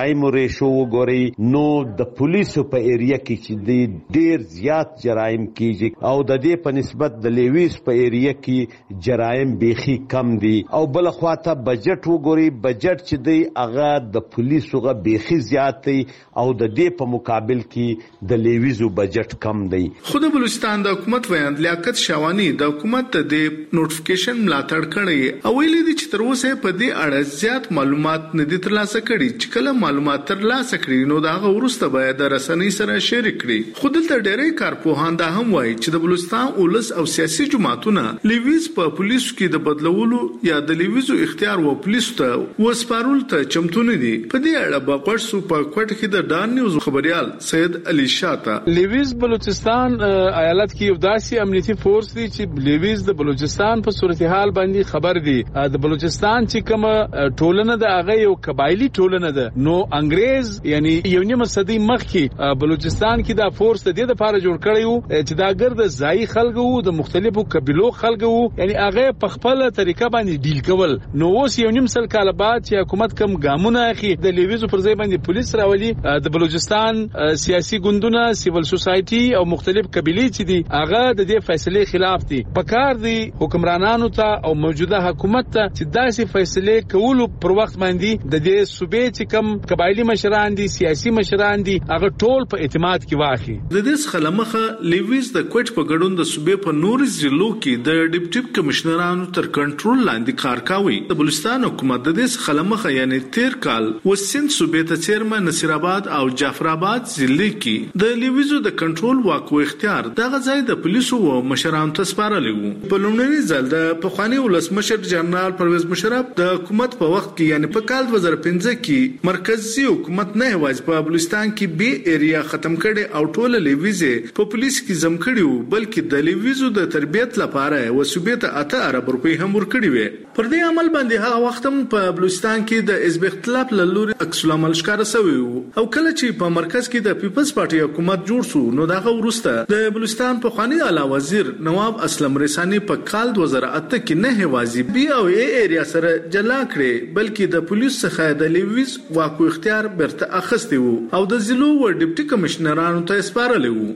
کرایم ریشو وګورئ نو د پولیسو په ایریا کې چې ډیر زیات جرایم کیږي او د دې په نسبت د لیویز په ایریا کې جرایم بیخي کم دي او بل خواته بجټ وګورئ بجټ چې دی هغه د پولیسو غو بیخي زیات دی او د دې په مقابل کې د لیویزو بجټ کم دی. خود بلوچستان د حکومت ویاند لیاقت شاوانی د حکومت ته د نوټیفیکیشن ملاتړ کړی او ویلي دي چې تر اوسه په دې اړه زیات معلومات نه دي ترلاسه کړي چې کله معلومات ترلاسه کړي نو دا ورسته باید د رسنۍ سره شریک کړي. خو دلته ډېرې کارپوهان دا هم وایي چې د بلوچستان ولس او سیاسي جماعتونه لیویز په پولیسو کې د بدلولو یا د لیویزو اختیار و پولیسو ته وسپارول ته چمتو نه دي. په دې اړه په قرصو په کوټ کې د ډان نیوز خبريال سید علي شاته لیویز بلوچستان ایالت کې یو داسې امنیتي فورس دی چې لیویز د بلوچستان په صورتحال باندې خبر دی. د بلوچستان چې کوم ټولنه د هغه یو قبایلی ټولنه ده نو انګريز یعنی یو نیمه صدۍ مخکې بلوچستان کې دا فورس د دې لپاره جوړ کړی وو چې دا ګرد ځای خلکو د مختلفو قبيلو خلکو یعنی هغه په خپل طریقه باندې ډیل کول. نو اوس یو نیم سل کال بعد چې حکومت کم ګامونه اخی د لیویزو پر ځای باندې پولیس راولي د بلوچستان سیاسي ګوندونه سیول سوسايټي او مختلف قبيلې چې دي هغه د دې فیصله خلاف دي. پکار دي حکمرانانو ته او موجوده حکومت ته چې داسې فیصله کولو پر وخت باندې د دې صوبې چې کم قبایلی مشران دي سیاسي مشران دي هغه ټول په اعتماد کې واخی. د دې خلمخه لیویز د کوټ په ګډون د صوبې په نورو ضلعو کې د ډیپټي کمشنرانو تر کنټرول لاندې کار کوي. د بلوچستان حکومت د دې خلمخه یعنی تیر کال وسین صوبې ته چیرمن نصیر آباد او جعفر آباد ضلع کې د لیویزو د کنټرول واک او اختیار دغه ځای د پولیسو او مشرانو ته سپارل وو. په لومړني ځل د پخوانی ولسمشر جنرال پرویز مشرف د حکومت په وخت کې یعنی په کال دوه هزار پنځه کې مرکزی حکومت نه هواز په بلوچستان کې بي ایریا ختم کړي او ټول لیویزه په پولیس کې زم کړي وو بلکې د لیویزو د تربیت لپاره وسوبې ته اته ارب روپۍ هم ورکړي وي. پر دې عمل باندې هغه وخت هم په بلوچستان کې د حزب اختلاف لوري عکس العمل ښکار شوی وو او کله چې په مرکز کې د پیپلز پارټي حکومت جوړ شو نو دغه ورسته د بلوچستان په خواني اعلی وزیر نواب اسلم رسانی په کال دوه هزار اته کې نه هوازي بي او اي ایریا سره جلا کړي بلکې د پولیس څخه د لیویز واکو اختیار برته اخستي وو او د ضلعو و ډیپټي کمشنرانو ته سپارل وو.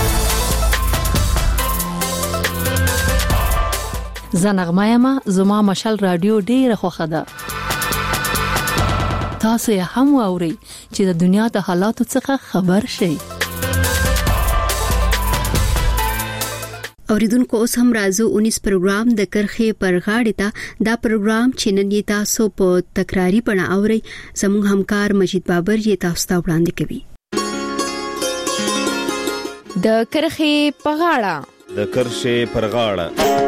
زنغمایما زما مشال رادیو ډیره خوخه ده. تاسو یې هم واورئ چې د دنیا د حالاتو څخه خبر شئ. اوریدونکو اوس هم راځو انیس پروګرام د کرخې پر غاړې ته دا پروګرام چې نن یې تاسو په تکراری بڼه اورئ زموږ همکار مجید بابر یې تاسو ته وړاندې کوي. د کرخې په غاړه د کرخې پر غاړه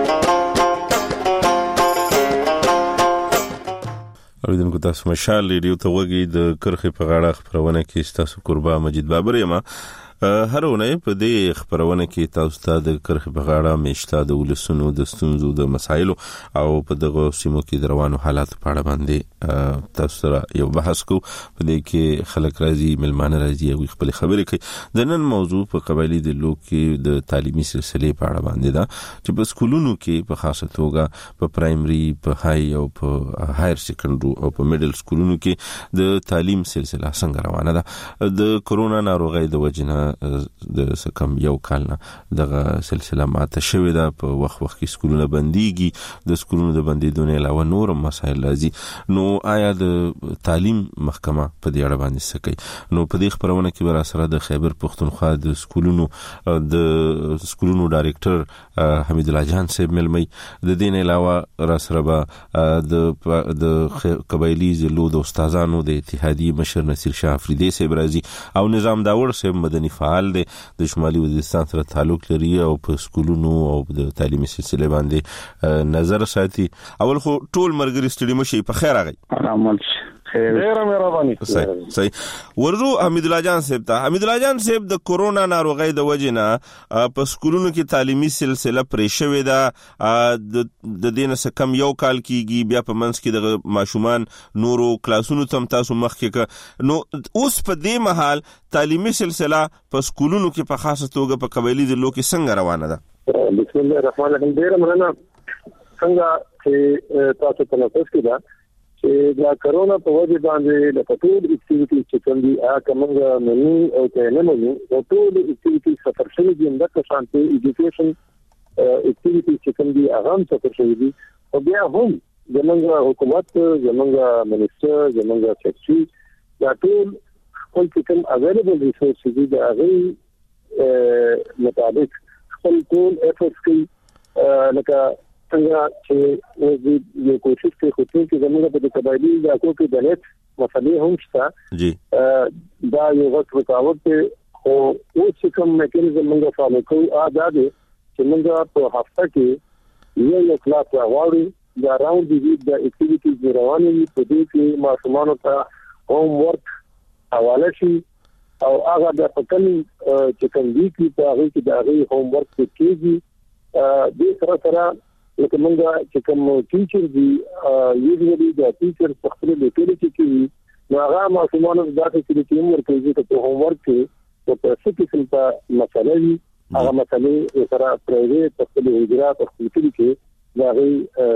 اوریدونکو تاسو مشال ریډیو ته وګورئ د کرخې په غاړه خبرونه کې تاسو قربا مجید بابر یم. هر ونه په دې خبرونه کې تاسو ته د کرخې په غاړه مشته د ولسونو د ستونزو د مسایلو او په دغه سیمو کې د روانو حالاتو په اړه باندې تاسو سره یو بحث کوو. په دې کې خلک راځي ملمانه راځي او خپل خبرې کوي. د نن موضوع په قبایلی د لوک کې د تعلیمي سلسله په اړه باندې ده چې په سکولونو کې په خاصه توګه په پرایمري په های او په هایر سیکنډري او په میډل سکولونو کې د تعلیم سلسله څنګه روانه ده. د کورونا ناروغي د وجنه د سکم یو کال نه دغه سلسله ماته شوې ده. په وخت وخت کې سکولونه بنديږي د سکولونو د بندیدو نه علاوه نور مسایل راځي. نو آیا د تعلیم محکمه په دې اړه باندې څه کوي؟ نو په دې خبرونه کې ورا سره د خیبر پختونخوا د سکولونو د سکولونو ډایریکټر حمید الله جان صاحب ملمي د دې نه علاوه را سره به د د قبایلی ضلعو د استادانو د اتحادیې مشر نصیر شاه افریدی صاحب راځي او نظام داور صاحب مدني فعال دی د شمالي وزیرستان سره تعلق لري او په سکولونو او د تعلیمي سلسله باندې نظر ساتي. اول خو ټول مرګري ستړي مشي په خیر راغی. ډیره مهرباني. صحیح صحیح ورزو حمید الله جان صاحب ته. حمید الله جان صاحب د کورونا ناروغي د وجنه په سکولونو کې تعلیمي سلسله پرې شوې ده د دینه څخه کم یو کال کېږي بیا په منځ کې د ماشومان نورو کلاسونو تم تاسو مخکې نو اوس په دې محل تعلیمي سلسله په سکولونو کې په خاصه توګه په قبایلی ضلعو کې څنګه روانه ده؟ بسم الله الرحمن الرحیم. ډیره مننه. څنګه چې تاسو په نفس کې ده چې دا کرونا په وجه باندې د ټول اکټیویټي چې کوم دي هغه کومه منی او ته نه منی او ټول اکټیویټي سفر شوی دي د شانتي ایجوکیشن اکټیویټي چې کوم دي هغه هم سفر شوی دي او بیا هم زمونږ حکومت زمونږ منیسټر زمونږ سیکرټري دا ټول خپل کوم اویلیبل ریسورسز دي دا غي مطابق خپل ټول افورټس کوي لکه څنګه چې یو کوشش کوي خو چې زمونږ په قبایلی علاقو کې د نت مسلې هم شته جی دا یو وخت رکاوټ ته خو اوس کوم میکانیزم موږ فالو کوو ادا دي چې موږ په هفته کې یو یو کلاس راوړو دا راوند دي د اکټیویټیز روانې په دې کې ماشومان ته هوم ورک حواله شي او هغه د پکلي چې کوم دي چې هغه کې د هغه هوم ورک کېږي د سره سره لکه موږ چې کوم ټیچر دي یوزولي د ټیچر په خپل لیکل کې نو هغه ماشومان د داسې چې کوم ورکوي چې هوم ورک کې په څه کې څه مسله وي هغه مسله سره پرایویټ په خپل اجرا په خپل کې دا غي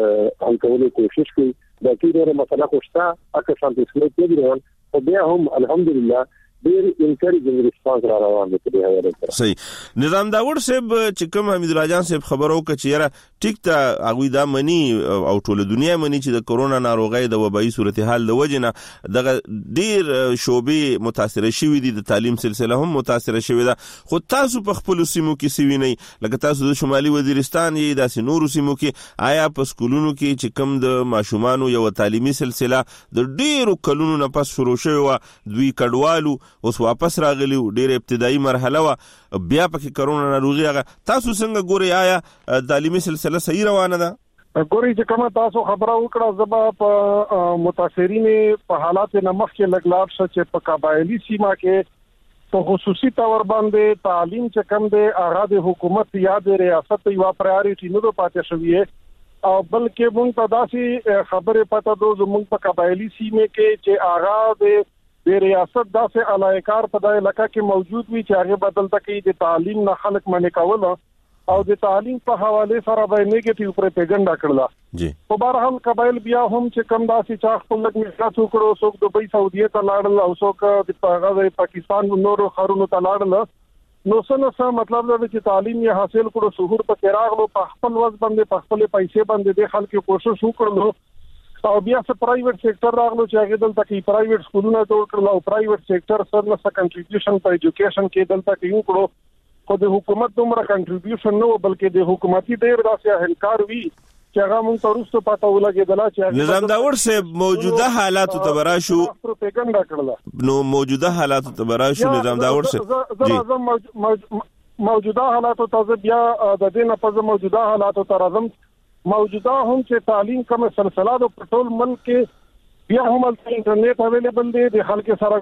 ان کولو کوشش کوي دا کیږي مسله خوشتا اکه شانتي سمې کېږي او بیا هم الحمدلله ډیر انکریجینګ ریسپانس را روان دي په هغه سره. صحیح. نظام داوود صاحب چې کوم حمید الله جان صاحب خبرو ک چې یاره ټیک ته هغه د منی او ټول دنیا منی چې د کورونا ناروغي د وبایي صورتحال د وجنه د ډیر شوبې متاثر شوې دي د تعلیم سلسله هم متاثر شوې ده خو تاسو په خپل سیمو کې سوي نه لکه تاسو د شمالي وزیرستان یې د نورو سیمو کې آیا په سکولونو کې چې کوم د ماشومان یو تعلیمي سلسله د ډیرو کلونو نه پس شروع شوی و دوی کډوالو اوس واپس راغلی ډېر ابتدایي مرحله وا بیا پکې کرونا ناروغي هغه تاسو څنګه ګوري آیا تعلیمي سلسله صحیح روانه ده ګوري چې کومه تاسو خبره وکړه زبا په متاثرین په حالات نمخ کې لګلاب شو چې په قبایلی سیمه کې په خصوصي تور باندې تعلیم چې کم دی هغه د حکومت یا د ریاست یو پرایورټي نه پاتې شوی او بلکې مونږ ته داسي خبره پته دو زمونږ په قبایلی سیمه کې چې هغه د د ریاست داسې علایکار په دای لکه کې موجود وي چې هغه بدلته کې د تعلیم نه خلک منې کول او د تعلیم په حواله سره به نیگیټیو پروپاګاندا کړل جی په بهر حال قبایل بیا هم چې کم داسې چا خپل لګ میثاق وکړو څوک د دوی سعودي ته لاړل او څوک د هغه پاکستان نورو خارونو ته لاړل نو څه مطلب دا چې تعلیم یې حاصل کړو شهور په کراغلو په خپل وځ باندې په خپل پیسې باندې د خلکو کوشش وکړو او بیا څه پرایویټ سېکټر راغلو چې هغه دلته کې پرایویټ سکولونه جوړ کړل او پرایویټ سېکټر سره څه کنټریبیوشن په ایجوکیشن کې دلته کې یو کړو خو د حکومت دومره کنټریبیوشن نه بلکې د حکومتي ډیر داسې اهلکار وی چې هغه مونږ تاسو پته ولګیدل چې نظام داوود صاحب موجوده حالات ته براشو پروپاګاندا کړل نو موجوده حالات ته براشو نظام داوود صاحب جی موجوده حالات ته بیا د دې نه په موجوده حالات ته راځم موجوده هم چې تعلیم کوم سلسله د پټول ملک کې بیا هم انټرنیټ اویلیبل دی د خلکو سره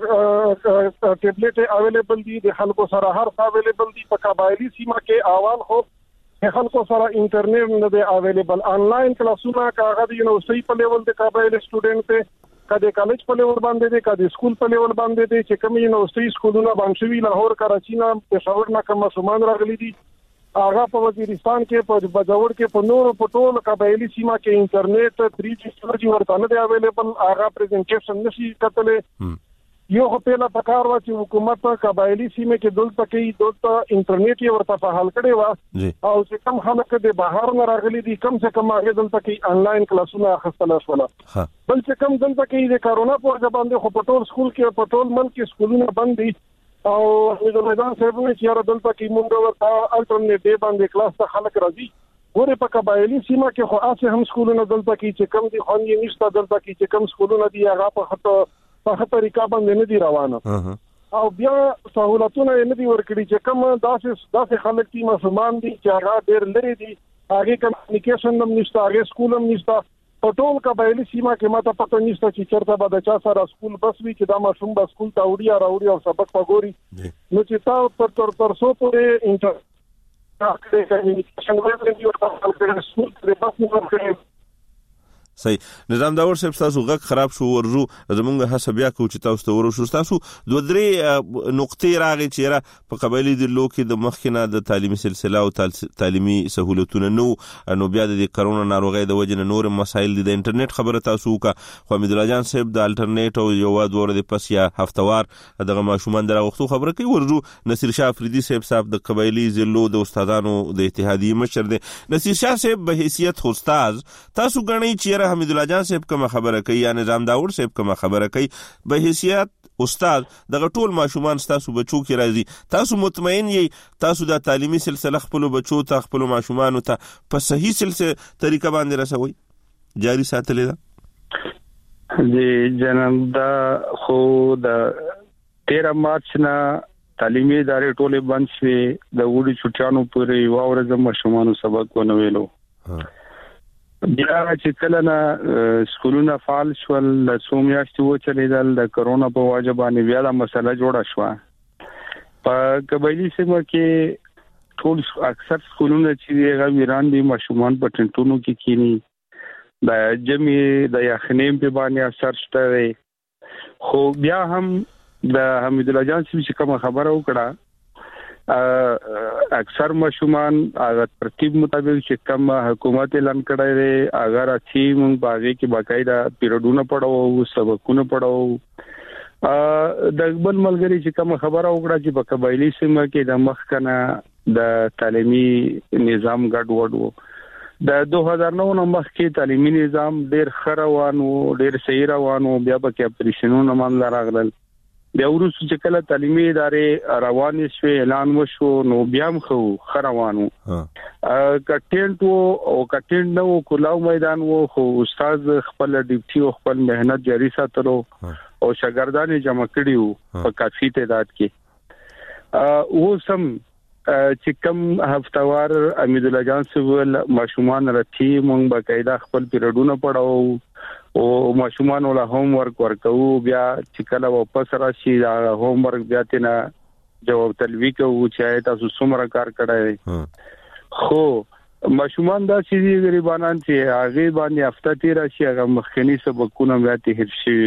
ټابلیټ اویلیبل دي د خلکو سره هر څه اویلیبل دي په قبایلی سیمه کې اول خو د خلکو سره انټرنیټ نه دی اویلیبل انلاین کلاسونه کاغه د یونیورسيټي په لیول د قبایلی سټوډنټ ته کله کالج په لیول باندې دي کله سکول په لیول باندې دي چې کوم یونیورسيټي سکولونه باندې وی لاهور کراچي نه پېښور نه کوم مسلمان راغلي دي هغه په وزیرستان کې په بجاور کې په نورو په ټول قبایلی سیمه کې انټرنیټ تھری جی فور جی ورته نه دی اویلیبل هغه پریزنټیشن نشي کتلې یو په پکار وا چې حکومت قبایلی سیمه کې دلته کې دلته انټرنیټ یې ورته فعال کړي وا او چې کوم خلک د بهر نه راغلي دي کم څه کم هغه دلته کې انلاین کلاسونه اخیستل شول بل چې کم دلته کې د کرونا په وجه باندې خو په ټول سکول کې په ټول ملک کې سکولونه بند دي او د میدان صاحب چې را دلته کې مونږ ورته الټرنیټ دی باندې کلاس ته خلک راځي ګوره په قبایلی سیمه کې خو اسه هم سکولونه دلته کې چې کم دي خو یې نشته دلته کې چې کم سکولونه دي هغه په خطه په خطه طریقه باندې نه دي روانه او بیا سہولتونه نه دي ورکړي چې کم داسې داسې خلک دي مسلمان دي چې هغه ډېر لري دي هغه کمیونیکیشن هم نشته هغه سکول هم نشته په ټول قبایلی سیمه کې ماته پته نشته چې چیرته به د چا سره سکول بس وي چې دا ماشوم به سکول ته وړي راوړي او سبق پګوري نو چې تا تر تر تر څو پورې انټر کمیونیکیشن ورته یو څه سکول ته بس نه ورکړي صحیح. نظام داور صاحب تاسو غږ خراب شو ورجو زمونږ هڅه بیا کوو چې تاسو ته ورشو. تاسو دوه درې نقطې راغی چې را په قبایلی ضلعو کې د مخکنه د تعلیمي سلسله او تعلیمي سہولتونه نو نو بیا د کرونا ناروغي د وجې نور مسایل دي. د انټرنیټ خبره تاسو کا خو حمید الله جان صاحب د الټرنیټ او یو واد ور د پس یا هفتوار دغه ماشومان درغه وختو خبره کوي. ورجو نصیر شاه افریدي صاحب صاحب د قبایلی ضلعو د استادانو د اتحادیه مشر دي. نصیر شاه صاحب به حیثیت خو استاد تاسو غنی چې حمید الله جان صاحب کوم خبره کوي یا نظام داور صاحب کوم خبره کوي به حیثیت استاد دغه ټول ماشومان تاسو بچو کې راځي تاسو مطمئن یې تاسو د تعلیمي سلسله خپل بچو ته خپل ماشومان ته په صحیح سلسله طریقه باندې رسوي جاری ساتلې ده؟ جی جناب دا خو د تیرہ مارچ نه تعلیمي ادارې ټولې بند شوې د وړي چټیانو پورې یو ورځ ماشومان سبق ونه ویلو. بیا چې کله نه سکولونه فعال شول د څو میاشتې و چلیدل د کرونا په وجه باندې بیا د مسله جوړه شوه. په قبایلی سیمه کې ټول اکثر سکولونه چې هغه ویران دي ماشومان په ټنټونو کې کینی د جمی د یخنیم په باندې اثر شته. خو بیا هم د حمید الله جان چې کوم خبره وکړه اکثر ماشومان هغه ترتیب مطابق چې کوم حکومت اعلان کړی دی اگر اچھی مونږ باغې کې باقاعده پیریډونه پڑھاو سبقونه پڑھاو. د بل ملګری چې کوم خبره وکړه چې په قبایلی سیمه کې د مخ کنه د تعلیمي نظام ګډوډ وو. د دوه هزار نو مخ کې تعلیمي نظام ډېر خروان وو ډېر صحیح روان وو. بیا په کې اپریشنونو معاملې راغلل. بیا ورسره چې کله تعلیمي ادارې روانې شوې اعلان وشو نو بیا هم خو خروانو کټینټ او کټینټ نو کلاو میدان وو خو استاد خپل ډیوټي او خپل مهنت جاری ساتلو او شاګردان جمع کړیو په کافي تعداد کې. و سم چې کوم هفتوار حمید الله جان سوال ماشومان راتي مونږ باقاعده خپل پیریډونه پڑھاو او ماشومان ولا هوم ورک ورکو. بیا چې کله واپس راشي دا هوم ورک بیا تینا جواب طلبي کوو چې تاسو څومره کار کړای. خو ماشومان دا چې غریبانان چې هغه باندې هفته تیر شي هغه مخکنی سبقونه بیا ته هر شي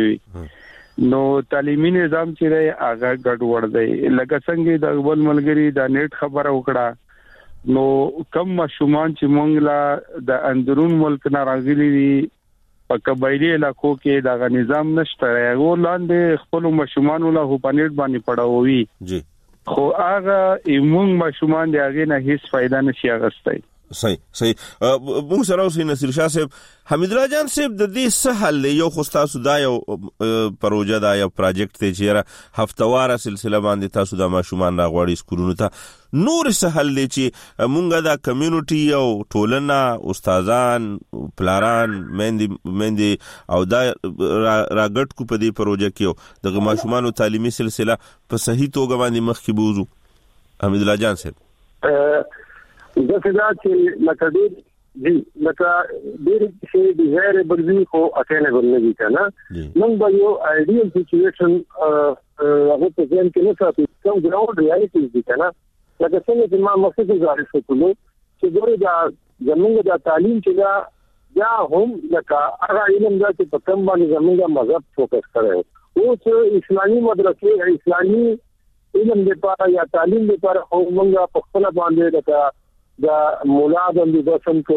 نو تعلیمي نظام چې دی هغه ګډوډ دی. لکه څنګه د بل ملګری د نیټ خبره وکړه نو کم ماشومان چې مونږ لا د اندرون ملک نه راغلي دي په قبایلی علاقو کې دا نظام نشته هغه لاندې خپل ماشومان له هوپانیټ باندې پڑھاوي جی خو هغه ایمون ماشومان دی هغه نه هیڅ فائدہ نشي اغستای. صحیح صحیح. موږ سره اوسې نصیر شاه صاحب حمید الله جان صاحب د دې سهل یو خو تاسو دا یو پروژه دا یو پروجیکټ دی چې هفتواره سلسله باندې تاسو د ماشومان راغوړی سکولونو ته نور سهل دی چې مونږه د کمیونټي او ټولنه استادان پلاران مندي مندي او دا راګټ کو په دې پروژه کې د ماشومان تعلیمي سلسله په صحیح توګه باندې مخ کې بوزو. حمید الله جان صاحب دا څنګه چې لکه دې دي لکه ډېر څه دي هر برزي خو اټینبل نه دي کنه. موږ به یو ایډیال سچويشن هغه په ځین کې نه ساتو کوم ګراوند ریالټي دي کنه. لکه څنګه چې ما مخکې ګزارش وکړو چې ګوره دا زموږ د تعلیم چې دا یا هم لکه هغه علم دا چې په کوم باندې زموږ مذهب فوکس کړي او چې اسلامي مدرسې اسلامي علم لپاره یا تعلیم لپاره خو موږ په خپل باندې لکه دا مولا باندې بسم کو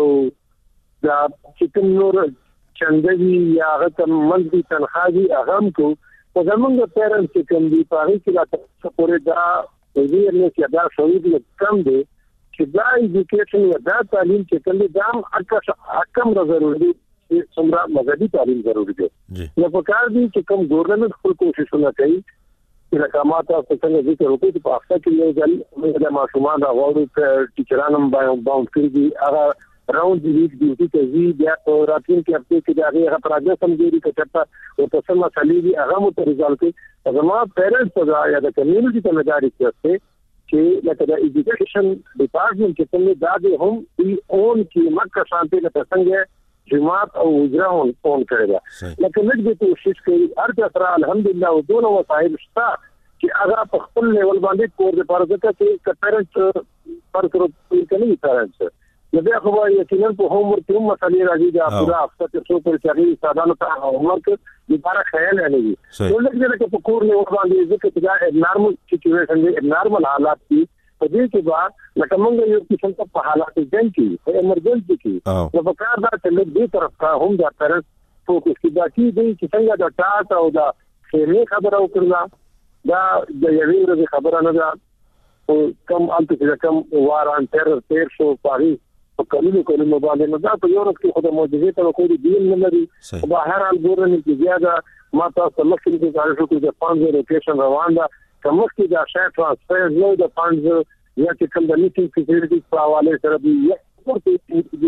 دا چې نور چندوي یا هغه منځي تنخواهي اهم کو په زمونږ پیرنټ چې کوم دي په هغه کې دا څه پورې دا ویرنس یا دا شوید کم دي چې دا ایجوکیشن یا دا تعلیم چې کوم دي دا حکم را ضروري دي څومره مذهبي تعلیم ضروري دي. نو په کار دي چې کوم ګورنمنت خپل کوششونه کوي چې رقماته څنګه ذکر وکړي چې په افتا کې یو ځل موږ د ماشومان راوړو ټیچرانو باندې باوند کړي هغه راوند دی ډیوټي کوي بیا راتین کې هفته کې دا هغه پروژه سمجوري کچته او تاسو مسلې دي هغه مو ته ریزالټ کوي. زما پیرنټس ته یا د کمیونټي ته مداري کوي چې لکه د ایجوکیشن ډپارټمنټ چې کوم دا دي هم ای اون کې مکه شانتي له څنګه جماعت او وزراون فون کړی دا لکه موږ دې کوشش کوي هر څه الحمدلله او دونه وسایل شته چې هغه په خپل لیول باندې کور د پرځه کې پیرنټس پر تر کوي پیرنټس نو بیا خو یقینا په هوم ورک هم مسلې راځي دا پورا هفته ته څو پر چاري سادهانه ته هوم ورک د بار خیال نه وي نو لکه چې په کور نه وړاندې ځکه چې دا نارمل سچويشن دی نارمل حالات دي په دې کې با لکه موږ یو قسم ته په حالات کې دي په ایمرجنسي کې نو په کار دا چې له دې طرف ته هم دا تر فوکس کې دا چې دې چې څنګه دا ټاټ او دا خېمه خبره وکړه دا د یوې ورځې خبره نه ده او کم انت چې کم واران تر تیر شو پاري په کلونو کلونو باندې نو دا په یورپ کې خو د معجزې ته کوئی دین نه لري په هر حال ګورنه کې زیاده ما تاسو مخکې کې کار شو چې پانځه روټیشن روان ده کوم کې دا شای ټرانسفر نو د پانځه یا چې کوم د میټینګ فیسیلیټي په حواله سره دی یا ورته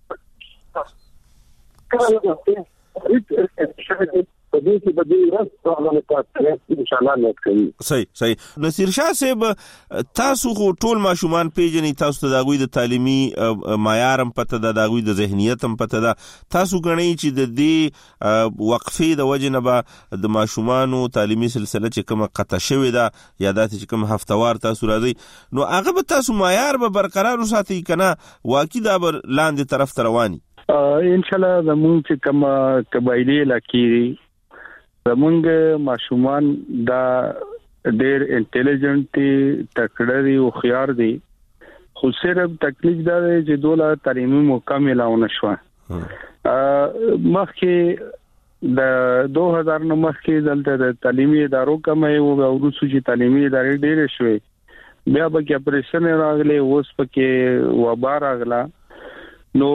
کله په دې کې به دې راځي پروګرام ته ان شاء الله نوٹ کړئ. صحیح صحیح. نصیر شاه صاحب تاسو خو ټول ماشومان پیژنې، تاسو ته د غوي د تعلیمي معیار هم پته ده، د غوي د ذهنیت هم پته ده. تاسو غنئ چې د دې وقفې د وجه نه به د ماشومانو تعلیمي سلسله چې کومه قطع شوې ده یا د چې کوم هفتوار تاسو راځي نو هغه به تاسو معیار به برقرار وساتئ کنه واقعي دا بر لاندې طرف ته رواني ان شاء الله. زموږ چې کوم قبایلی علاقې زمونږ ماشومان دا ډېر انټيليجنت دي، تکړه دي او خيار دي، خو صرف تکلیف دا دی چې دوله تعلیمي موقع ملاونه شو. مخکې د دو هزار نو مخکې دلته د تعلیمي ادارو کمه او ورسو چې تعلیمي ادارې ډېرې شوې، بیا به کې اپریشن راغلی، اوس پکې وبا راغله. نو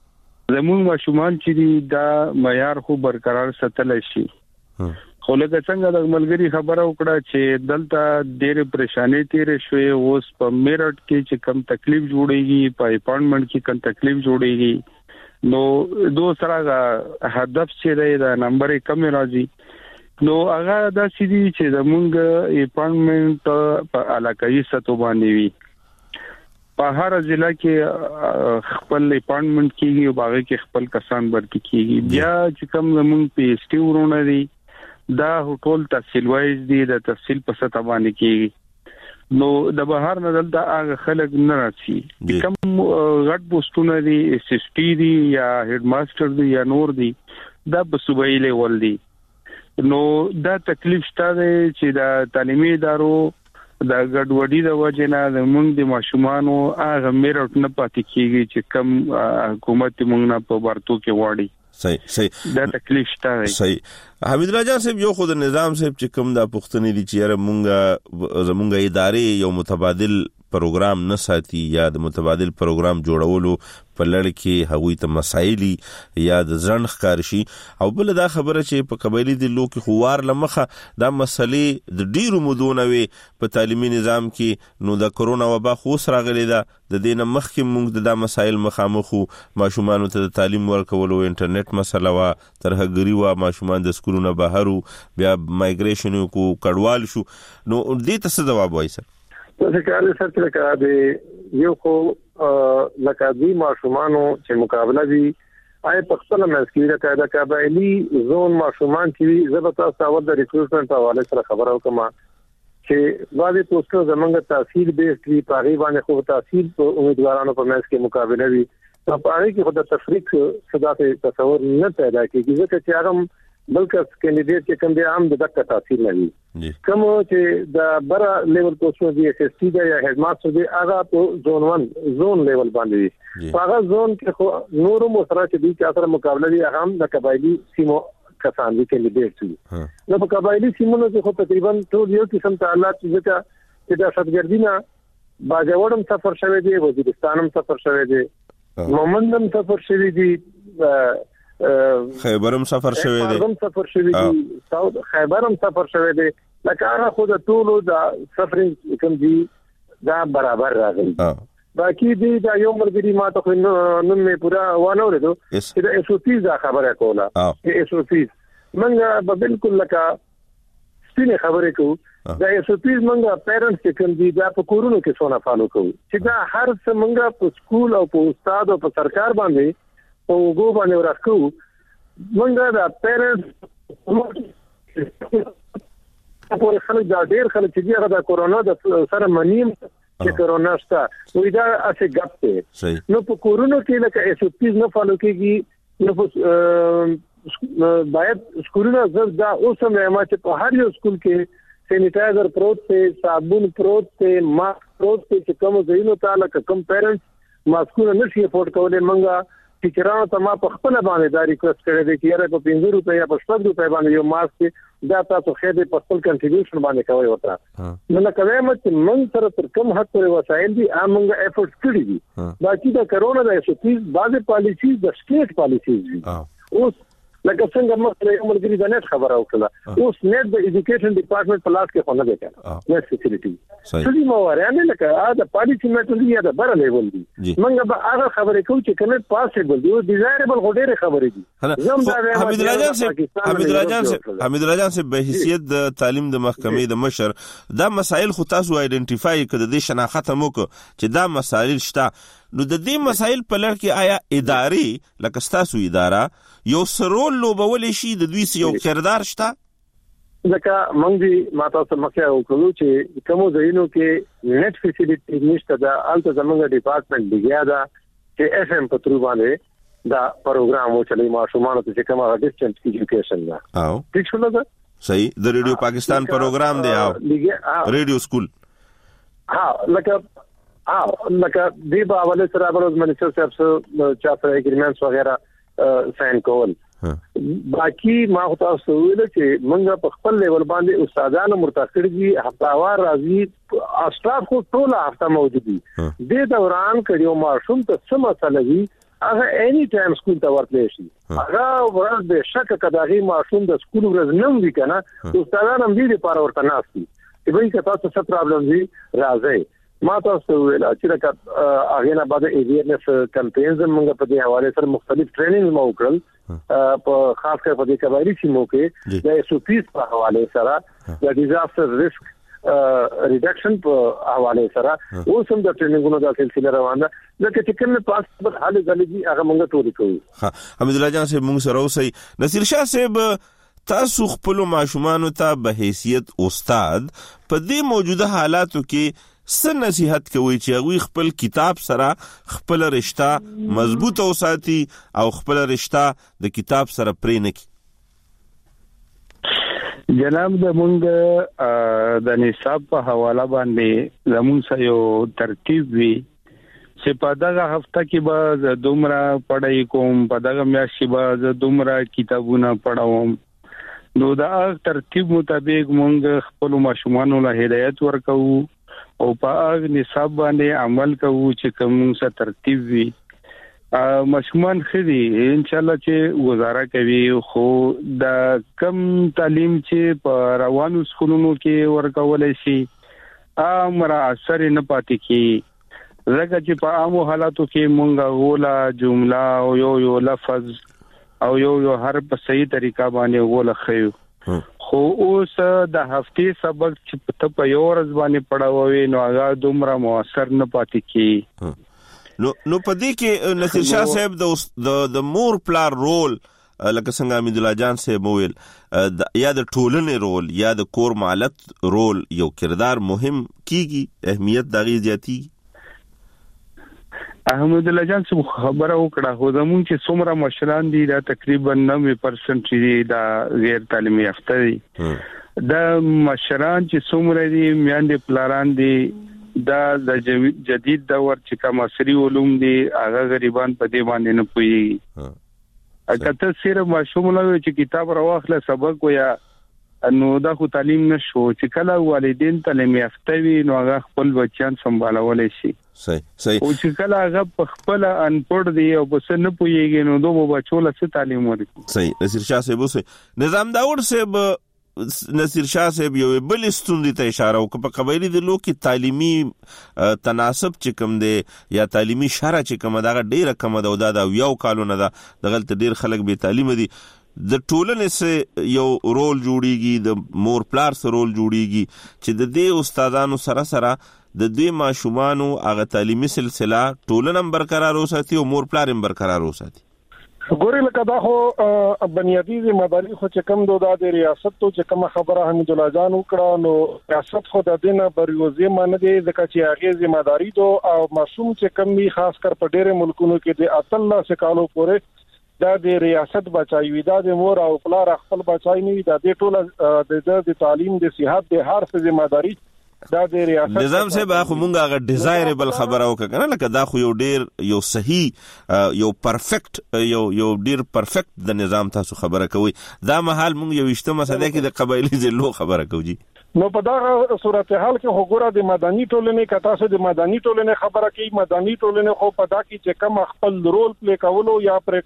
زمونږ ماشومان چې دي دا معیار خو برقرار ساتل شي. خو لکه څنګه د ملګری خبره وکړه چې دلته ډېر پریشانې تیرې شوې، اوس په میرټ کې چې کم تکلیف جوړيږي، په اپاینټمنټ کې کم تکلیف جوړيږي، نو دو سره هدف چې دی دا نمبر کم راځي. نو هغه د سړي چې زمونږ اپاینټمنټ په علاقايي سطح باندې وي، په هر ضلع کې خپل اپاینټمنټ کیږي او باغ کې خپل کسان ورته کیږي. بیا چې کوم زمونږ پی ایس ټی ورونه دي دا ټول تحصیل وایز دي، د تحصیل په سطح باندې کیږي. نو د بهر نه دلته هغه خلک نه راځي، کوم غټ پوسټونه دي، اس اس ټی دي یا هډ ماستر دي یا نور دي، دا په صوبایي لیول دي. نو دا تکلیف شته چې د تعلیمي ادارو د ګډوډۍ د وجه نه زموږ د ماشومانو هغه میرټ نه پاتې کیږي چې کم حکومت موږ نه په ورتو کې واړي. صحیح صحیح. دا تکلیف شته. صحیح. حمید راجا صاحب یو خود نظام صاحب چې کوم د پښتنې دي چې مونږه زمونږه ادارې یو متبادل پروګرام نه ساتي یا د متبادل پروګرام جوړولو په لړ کې هغوی ته مسایلی یا د ځن ښکار شي. او بل دا خبره چې په قبایلی د لوک خوار لمخه دا مسلې د ډیرو مودونوي په تعلیمي نظام کې، نو د کرونا وبا خو سره غلي ده د دینه مخکې موږ د مسایل مخامخو ماشومان ته د تعلیم ورکولو انټرنیټ مسله وا ترهګری وا ماشومان د سکولونو بهرو بیا مایګریشن کو کډوال شو. نو دې ته څه جواب وایي سر؟ څه کار سره کړه دی یو خو لکه دی ماشومانو چې مقابله دي آی په خپل مسکیره کاده قبایلی زون ماشومان چې زبتا ساوه د ریکروټمنټ حواله سره خبرو کوم چې واځي پوسټو زمونږ تحصیل بیس دی پاغي باندې خو تحصیل امیدوارانو په منځ کې مقابله وي، په پاره کې خو د تفریق صدا ته تصور نه پیدا کیږي ځکه چې هغه بلکې کینډیډیټ چې کوم دی عام د دغه تحصیل نه وي. کوم چې د بره لیول پوسټو دی اس اس ټی دی یا هډ ماستر دی هغه په زون ون زون لیول باندې وي. هغه زون کې خو نورو مسره چې دی چې سره مقابله دی هغه د قبایلی سیمو کسان دي کینډیډیټ دي. نو په قبایلی سیمو کې خو تقریبا ټول یو قسم ته حالات ځکه چې د شتګردینه باجوړم سفر شوی دی، وزیرستانم سفر شوی دی، مومندم سفر شوی دی، خیبرم سفر شوی دی، خیبرم سفر شوی دی، ساوث خیبرم سفر شوی دی. لکه هغه خو د ټولو د سفرینګ کوم دی دا برابر راغلی. باقي دی دا یو مرګري ما ته نو مې پورا وانه ورته چې د اس او پی دا خبره کوله. اس او پی منګه به بالکل لکه سپینه خبره کوو دا اس او پی منګه پیرنټس چې کوم دی دا په کورونو کې څونه فالو کوي چې دا هر څه منګه په سکول او په استاد او په سرکار باندې او وګو باندې ورکو. منګه دا پیرنټس په خلک دا ډېر خلک چې هغه د کورونا د سره منیم چې کرونا ستا وې دا اسه غپ ته نو په کورونو کې لکه ایس او پیز نه فالو کېږي نو باید سکولونه زر دا اوس هم ما چې په هر یو سکول کې سینیټایزر پروت ته صابون پروت ته ماسک پروت ته چې کوم ځایونو ته لکه کوم پیرنټس ماسکونه نشي افورد کولای منګه ټیچرانو ته ما په خپل باندې دا ریکوست کړی دی چې یاره په پنځه روپیا یا په شپږ روپیا باندې یو ماسک دا تاسو خیر دې په خپل کنټریبیوشن باندې کوي وته نو لکه وایم چې موږ سره تر کوم حد پورې وسایل دي موږ افورټ کړی دي باقي دا کرونا د ایسوپیز بعض پالیسیز د سټیټ پالیسیز دي اوس لکه څنګه مخکې یو ملګری د نت خبره وکړه اوس نت د ایجوکیشن ډپارټمنټ په لاس کې خو نه دی کنه نت فیسیلیټي څه مو وره نه لکه دا پالیسی میټر دی دا بر لیول دی موږ به هغه خبرې کوو چې کنه پاسبل دی او ډیزایربل غوډېره خبرې دي زم دا حمید راجان صاحب حمید راجان صاحب حمید راجان صاحب به حیثیت د تعلیم د محکمې د مشر دا مسایل خو تاسو آیډنټیفای کړئ د شناخت مو چې دا مسایل شته نو د دې مسایل په لړ کې آیا ادارې لکه ستاسو اداره یو سرول لوبولې شي د دوی یو کردار شته ځکه موږ دې ماته سمکه وکړو چې کوم ځایونو کې نت فیسیلیټي نشته دا الته زموږ ډپارټمنټ دیګیا دا چې اف ام په تر باندې دا پروګرام وچلې ماشومان ته چې کومه ډیسټنس ایجوکیشن دا او ٹھیک شو دا صحیح د ریډیو پاکستان پروګرام دی او ریډیو سکول ها لکه ها لکه دی په حواله سره بروز منیسټر صاحب سره چا سره اګریمنټس وغیرہ ساين کول باقي ما تاسو ویل چې موږ په خپل لیول باندې استادانو مرتکړ دي هفتاوار راځي استاد خو ټول هفته موجود دي د دوران کړيو ماشوم ته څه مسله وي هغه اني ټایم سکول ته ورتلی شي هغه ورځ به شک کداغي ماشوم د سکول ورځ نه وي کنه استادان هم دې لپاره ورته ناشتي چې به که تاسو څه پرابلم وي راځي ما تاسو ویل چې دا هغه نه بعد ایویرنس کمپاینز موږ په دې حواله سره مختلف ټریننګ مو وکړل په خاص کر په دې کبایری سیمو کې د ایس او پیز په حواله سره د ډیزاستر ریسک ریډکشن په حواله سره اوس هم د ټریننګونو د سلسله روانه ده چې کوم پاس په حاله غلطي هغه موږ ټول کوو ها حمید الله جان صاحب موږ سره اوسئ نصیر شاه صاحب تاسو خپل ماشومان ته به حیثیت استاد په دې موجوده حالاتو کې څه نصيحت کوي چې هغه خپل کتاب سره خپل رشتہ مضبوط وساتي او خپل رشتہ د کتاب سره پرې نه کی جناب د مونږ د نصاب په حواله باندې زموږ سره یو ترتیب وی چې په دغه هفته کې به دومره پڑھائی کوم په دغه میاشت کې به دومره کتابونه پڑھاوم نو دا ترتیب مطابق مونږ خپل ماشومان له هدایت ورکو او په هغه نصاب باندې عمل کوو چې کوم څه ترتیب وي ماشومان خدي ان شاء الله چې گزاره کوي خو د کم تعلیم چې په روانو سکولونو کې ورکول شي امر اثر نه پاتې کی زګه چې په عامو حالاتو کې مونږه ولا جمله او یو یو لفظ او یو یو هر په صحیح طریقه باندې ولا خيو خو اوس د هفتې سبق چې ته په یو ورځ باندې پڑھاوي نو هغه دومره موثر نه پاتې کی نو نو په دې کې نصیر شاه صاحب د د مور پلار رول لکه څنګه حمید الله جان صاحب ویل یا د ټولنې رول یا د کور مالک رول یو کردار مهم کیږي اهمیت دغه زیاتی احمد الله جان څه خبره وکړه خو زمون چې څومره مشران دي دا تقریبا نوي پرسنټ دي دا غیر تعلیمي یافته دي دا مشران چې څومره دي میاندې پلاران دي دا د جدید دور چې کوم عصري علوم دي هغه غریبان په دې باندې نه پوي اګه ته صرف ماشوم له چې کتاب راوخله سبق ویا نو دا خو تعلیم نشو چې کله والدین تعلیم یافته وي نو هغه خپل بچیان سمبالولای شي صحیح صحیح او چې کله هغه خپل انپړ دی او بس نه پويږي نو دوه بچو له څه تعلیم ورکړي صحیح نصیر شاه صاحب اوسه نظام داور صاحب نصیر شاه صاحب یو بل ستوندې ته اشاره وکړه په قبایلی د لوکي تعلیمي تناسب چې کوم دی یا تعلیمي شرع چې کوم دا ډیره کم ده دا یو کالونه ده دغلت ډیر خلک به تعلیم دي د ټولنې سره یو رول جوړیږي د مور پلار سره رول جوړیږي چې د دې استادانو سره سره د دې ماشومانو هغه تعلیمي سلسله ټولنه برقرار وساتي او مور پلار هم برقرار وساتي ګورې لکه دا خو بنیادی ذمہداري خو چې کم دوه د ریاست ته چې کوم خبره حمید الله جان وکړه نو ریاست خو د دینه بریوزي مانه دي ځکه چې هغه ذمہداري دو او معصوم چې کم وی خاص کر په ډېر ملکونو کې د اتلله سکالو پورې دا د ریاست بچای وي دا د مور او پلار خپل بچای نه وي دا د ټوله د تعلیم د صحت د هر څه ذمہداري دا د ریاست نظام صاحب اخو مونږه هغه ډیزایربل خبره وکړه لکه دا خو یو ډیر یو صحیح یو پرفیکټ یو یو ډیر پرفیکټ د نظام تاسو خبره کوي دا مهال مونږ یو اجتماع ساده کې د قبایلی ځلو خبره کوي نو په دا صورتحال کې هوګوره د مدني ټولنې کتا سره د مدني ټولنې خبره کوي مدني ټولنې خو په دا کې چې کم خپل رول پلی کولو یا پر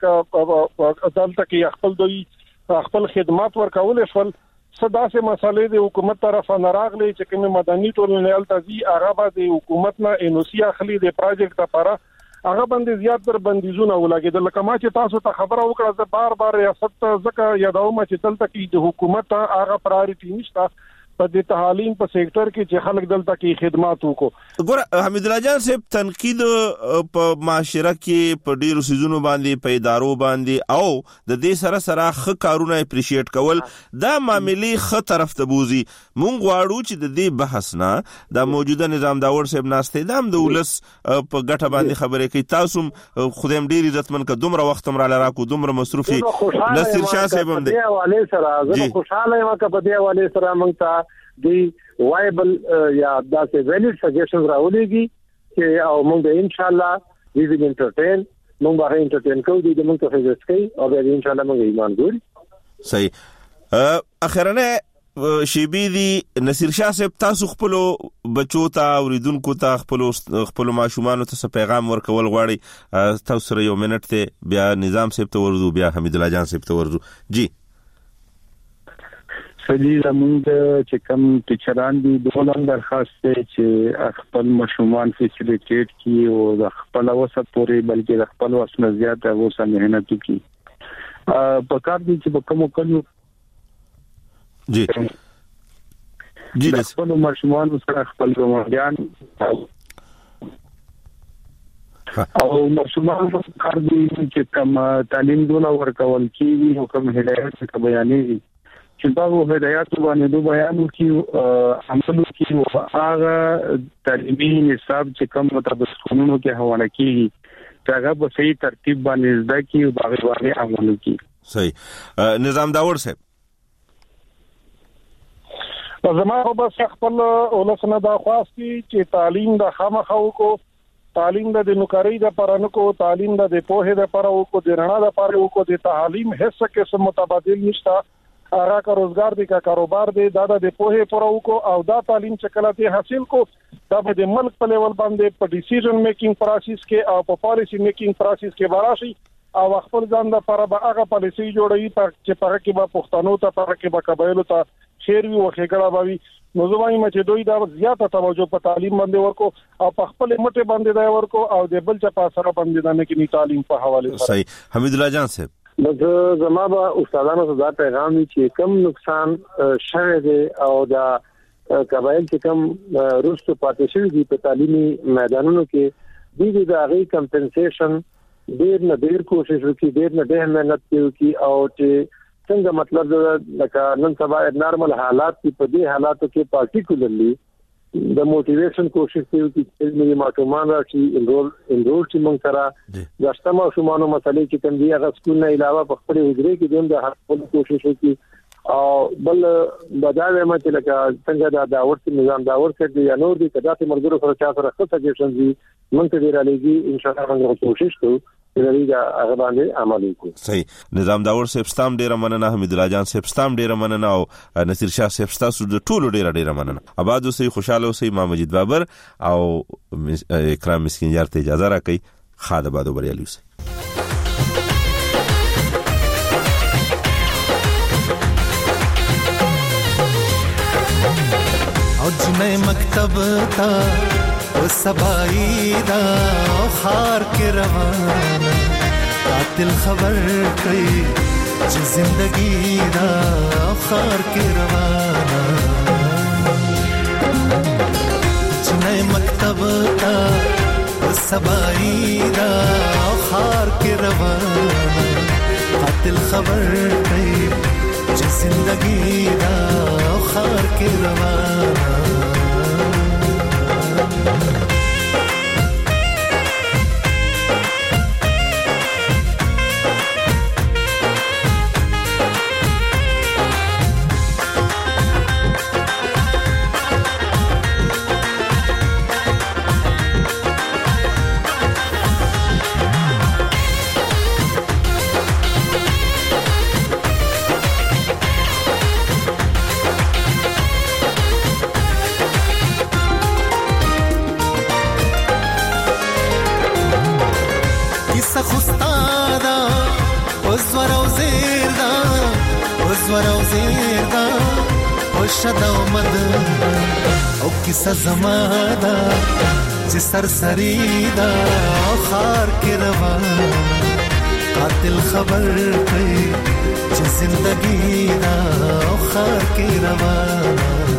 عدالت کې خپل دوی خپل خدمات ورکول شول صدا سه مسالې د حکومت طرف نه راغلي چې کوم مدني ټولنې التزي هغه د حکومت نه انوسي اخلي د پروجیکټ لپاره هغه باندې زیات در بندیزونه ولګیدل لکه ما چې تاسو ته خبره وکړه زه بار بار ریاست ځکه یادوم چې دلته کې د حکومت هغه پرایورټي نشته په د تعلیم په سېکټر کې چې خلک دلته کې خدمات وکړو ګور حمید الله جان صاحب تنقید په معاشره کې په ډیرو سيزونو باندې په ادارو باندې او د دې سره سره ښه کارونه اپریشیټ کول دا معاملې ښه طرف ته بوزي مونږ غواړو چې د دې بحث نه د موجوده نظام داور صاحب ناشته دام د ولس په ګټه باندې خبرې کوي تاسو خدایم ډیر عزتمن ک دومره وخت مر لراکو دومره مصروفي نصیر شاه صاحب هم دی حواله سره زه خوشاله یم ک په دې حواله سره مونږ ته دی وایبل یا داسې ویلیډ سجیشنز راولېږي چې او موږ ان شاء الله وی ویل انټرټین موږ به انټرټین کوو د موږ ته فیزیکس کوي او به ان شاء الله موږ ایمان ګوري صحیح اخرنه شیبی دی نصیر شاه صاحب تاسو خپل بچو ته اوریدونکو ته خپل خپل ماشومان ته پیغام ورکول غواړي تاسو سره یو منټ ته بیا نظام صاحب ته ورزو بیا حمید الله جان صاحب ته ورزو جی سړي زموږ چې کوم ټیچران دي دولت درخواست دی چې خپل مشرومان فیسیلیټیټ کی او د خپل وسه پورې بلکې د خپل وسه زیات هغه سره مهنت وکړي په کار دي چې په کوم کلو جی جی د خپل مشرومان سره خپل ګوندیان او مشرومان په کار دي چې کوم تعلیم دونه ورکول کیږي او کوم هدایت څخه بیانېږي چې باغ هدایت باندې دوه بیانو کې عملو کې هغه تعلیمي نصاب چې کوم مطابق قانونو کې حواله کیږي هغه په صحیح ترتیب باندې زده کی او باغ باندې عملو کی صحیح نظام داور صاحب زما خو بس خپل ولسنه دا خواستي چې تعلیم د خامخو کو تعلیم د نوکری د پرانو کو تعلیم د پوهه د پرو کو د رڼا د پرو کو د تعلیم هیڅ قسم متبادل نشته هغه کا روزګار دی کا کاروبار دی دا د پوهه پرو کو او دا تعلیم چې کله ته حاصل کو دا د ملک په لیول باندې په ډیسیژن میکینګ پروسس کې او په پالیسی میکینګ پروسس کې براشي او خپل ځان د پر به هغه پالیسی جوړوي چې په کې به پښتنو ته په کې به قبایلو ته خیر وي او ښېګړه به وي نو زه وایم چې دوی دا زیاته توجه په تعلیم باندې ورکو او په خپل مټه باندې دا ورکو او د بل چا په سره باندې نه کې تعلیم په حواله سره صحیح حمید الله جان صاحب نو زما به استادانو ته دا پیغام چې کم نقصان شوه دی او دا قبایل چې کم روستو پاتې شوی دي په تعلیمي میدانونو کې د دې د غي کمپنسیشن ډیر نه ډیر کوشش وکړي ډیر نه ډیر مهنت وکړي او چې څنګه مطلب لکه نن سبا نارمل حالات په دې حالاتو کې پارټیکولرلی د موټیویشن کوشش کوي چې موږ ماشومان راشي انرول انرول چې موږ سره د اشتما شومانو مسلې چې کوم دی هغه سکول نه علاوه په خپل حجره کې د هر خپل کوشش وکړي او بل بداوي مته لکه څنګه دا داورت نظام داور کړي یا نور دي کدا ته مرګرو سره چا سره خپل سجیشن دي موږ ته ډیر لګي ان شاء الله موږ کوشش کوو چې دا هغه باندې عمل وکړو صحیح نظام داور صاحب ستام ډیر مننه حمید الله جان صاحب ستام ډیر مننه او نصیر شاه صاحب تاسو د ټولو ډیر ډیر مننه آباد اوسئ خوشاله اوسئ ما مجید بابر او اکرام مسکین یار ته اجازه راکړئ خاله بادو بریالي اوسئ او جنې مکتب تا او سبای دا او خار کې روان قاتل خبر کوي چې زندگی دا او خار کې روان جنې مکتب تا او سبای دا او خار کې روان قاتل خبر کوي چې زندګي دا خار کې روانه او کیسه زماده چې سرسری دا خار کې روان قاتل خبر کوي چې زندګی دا خار کې روان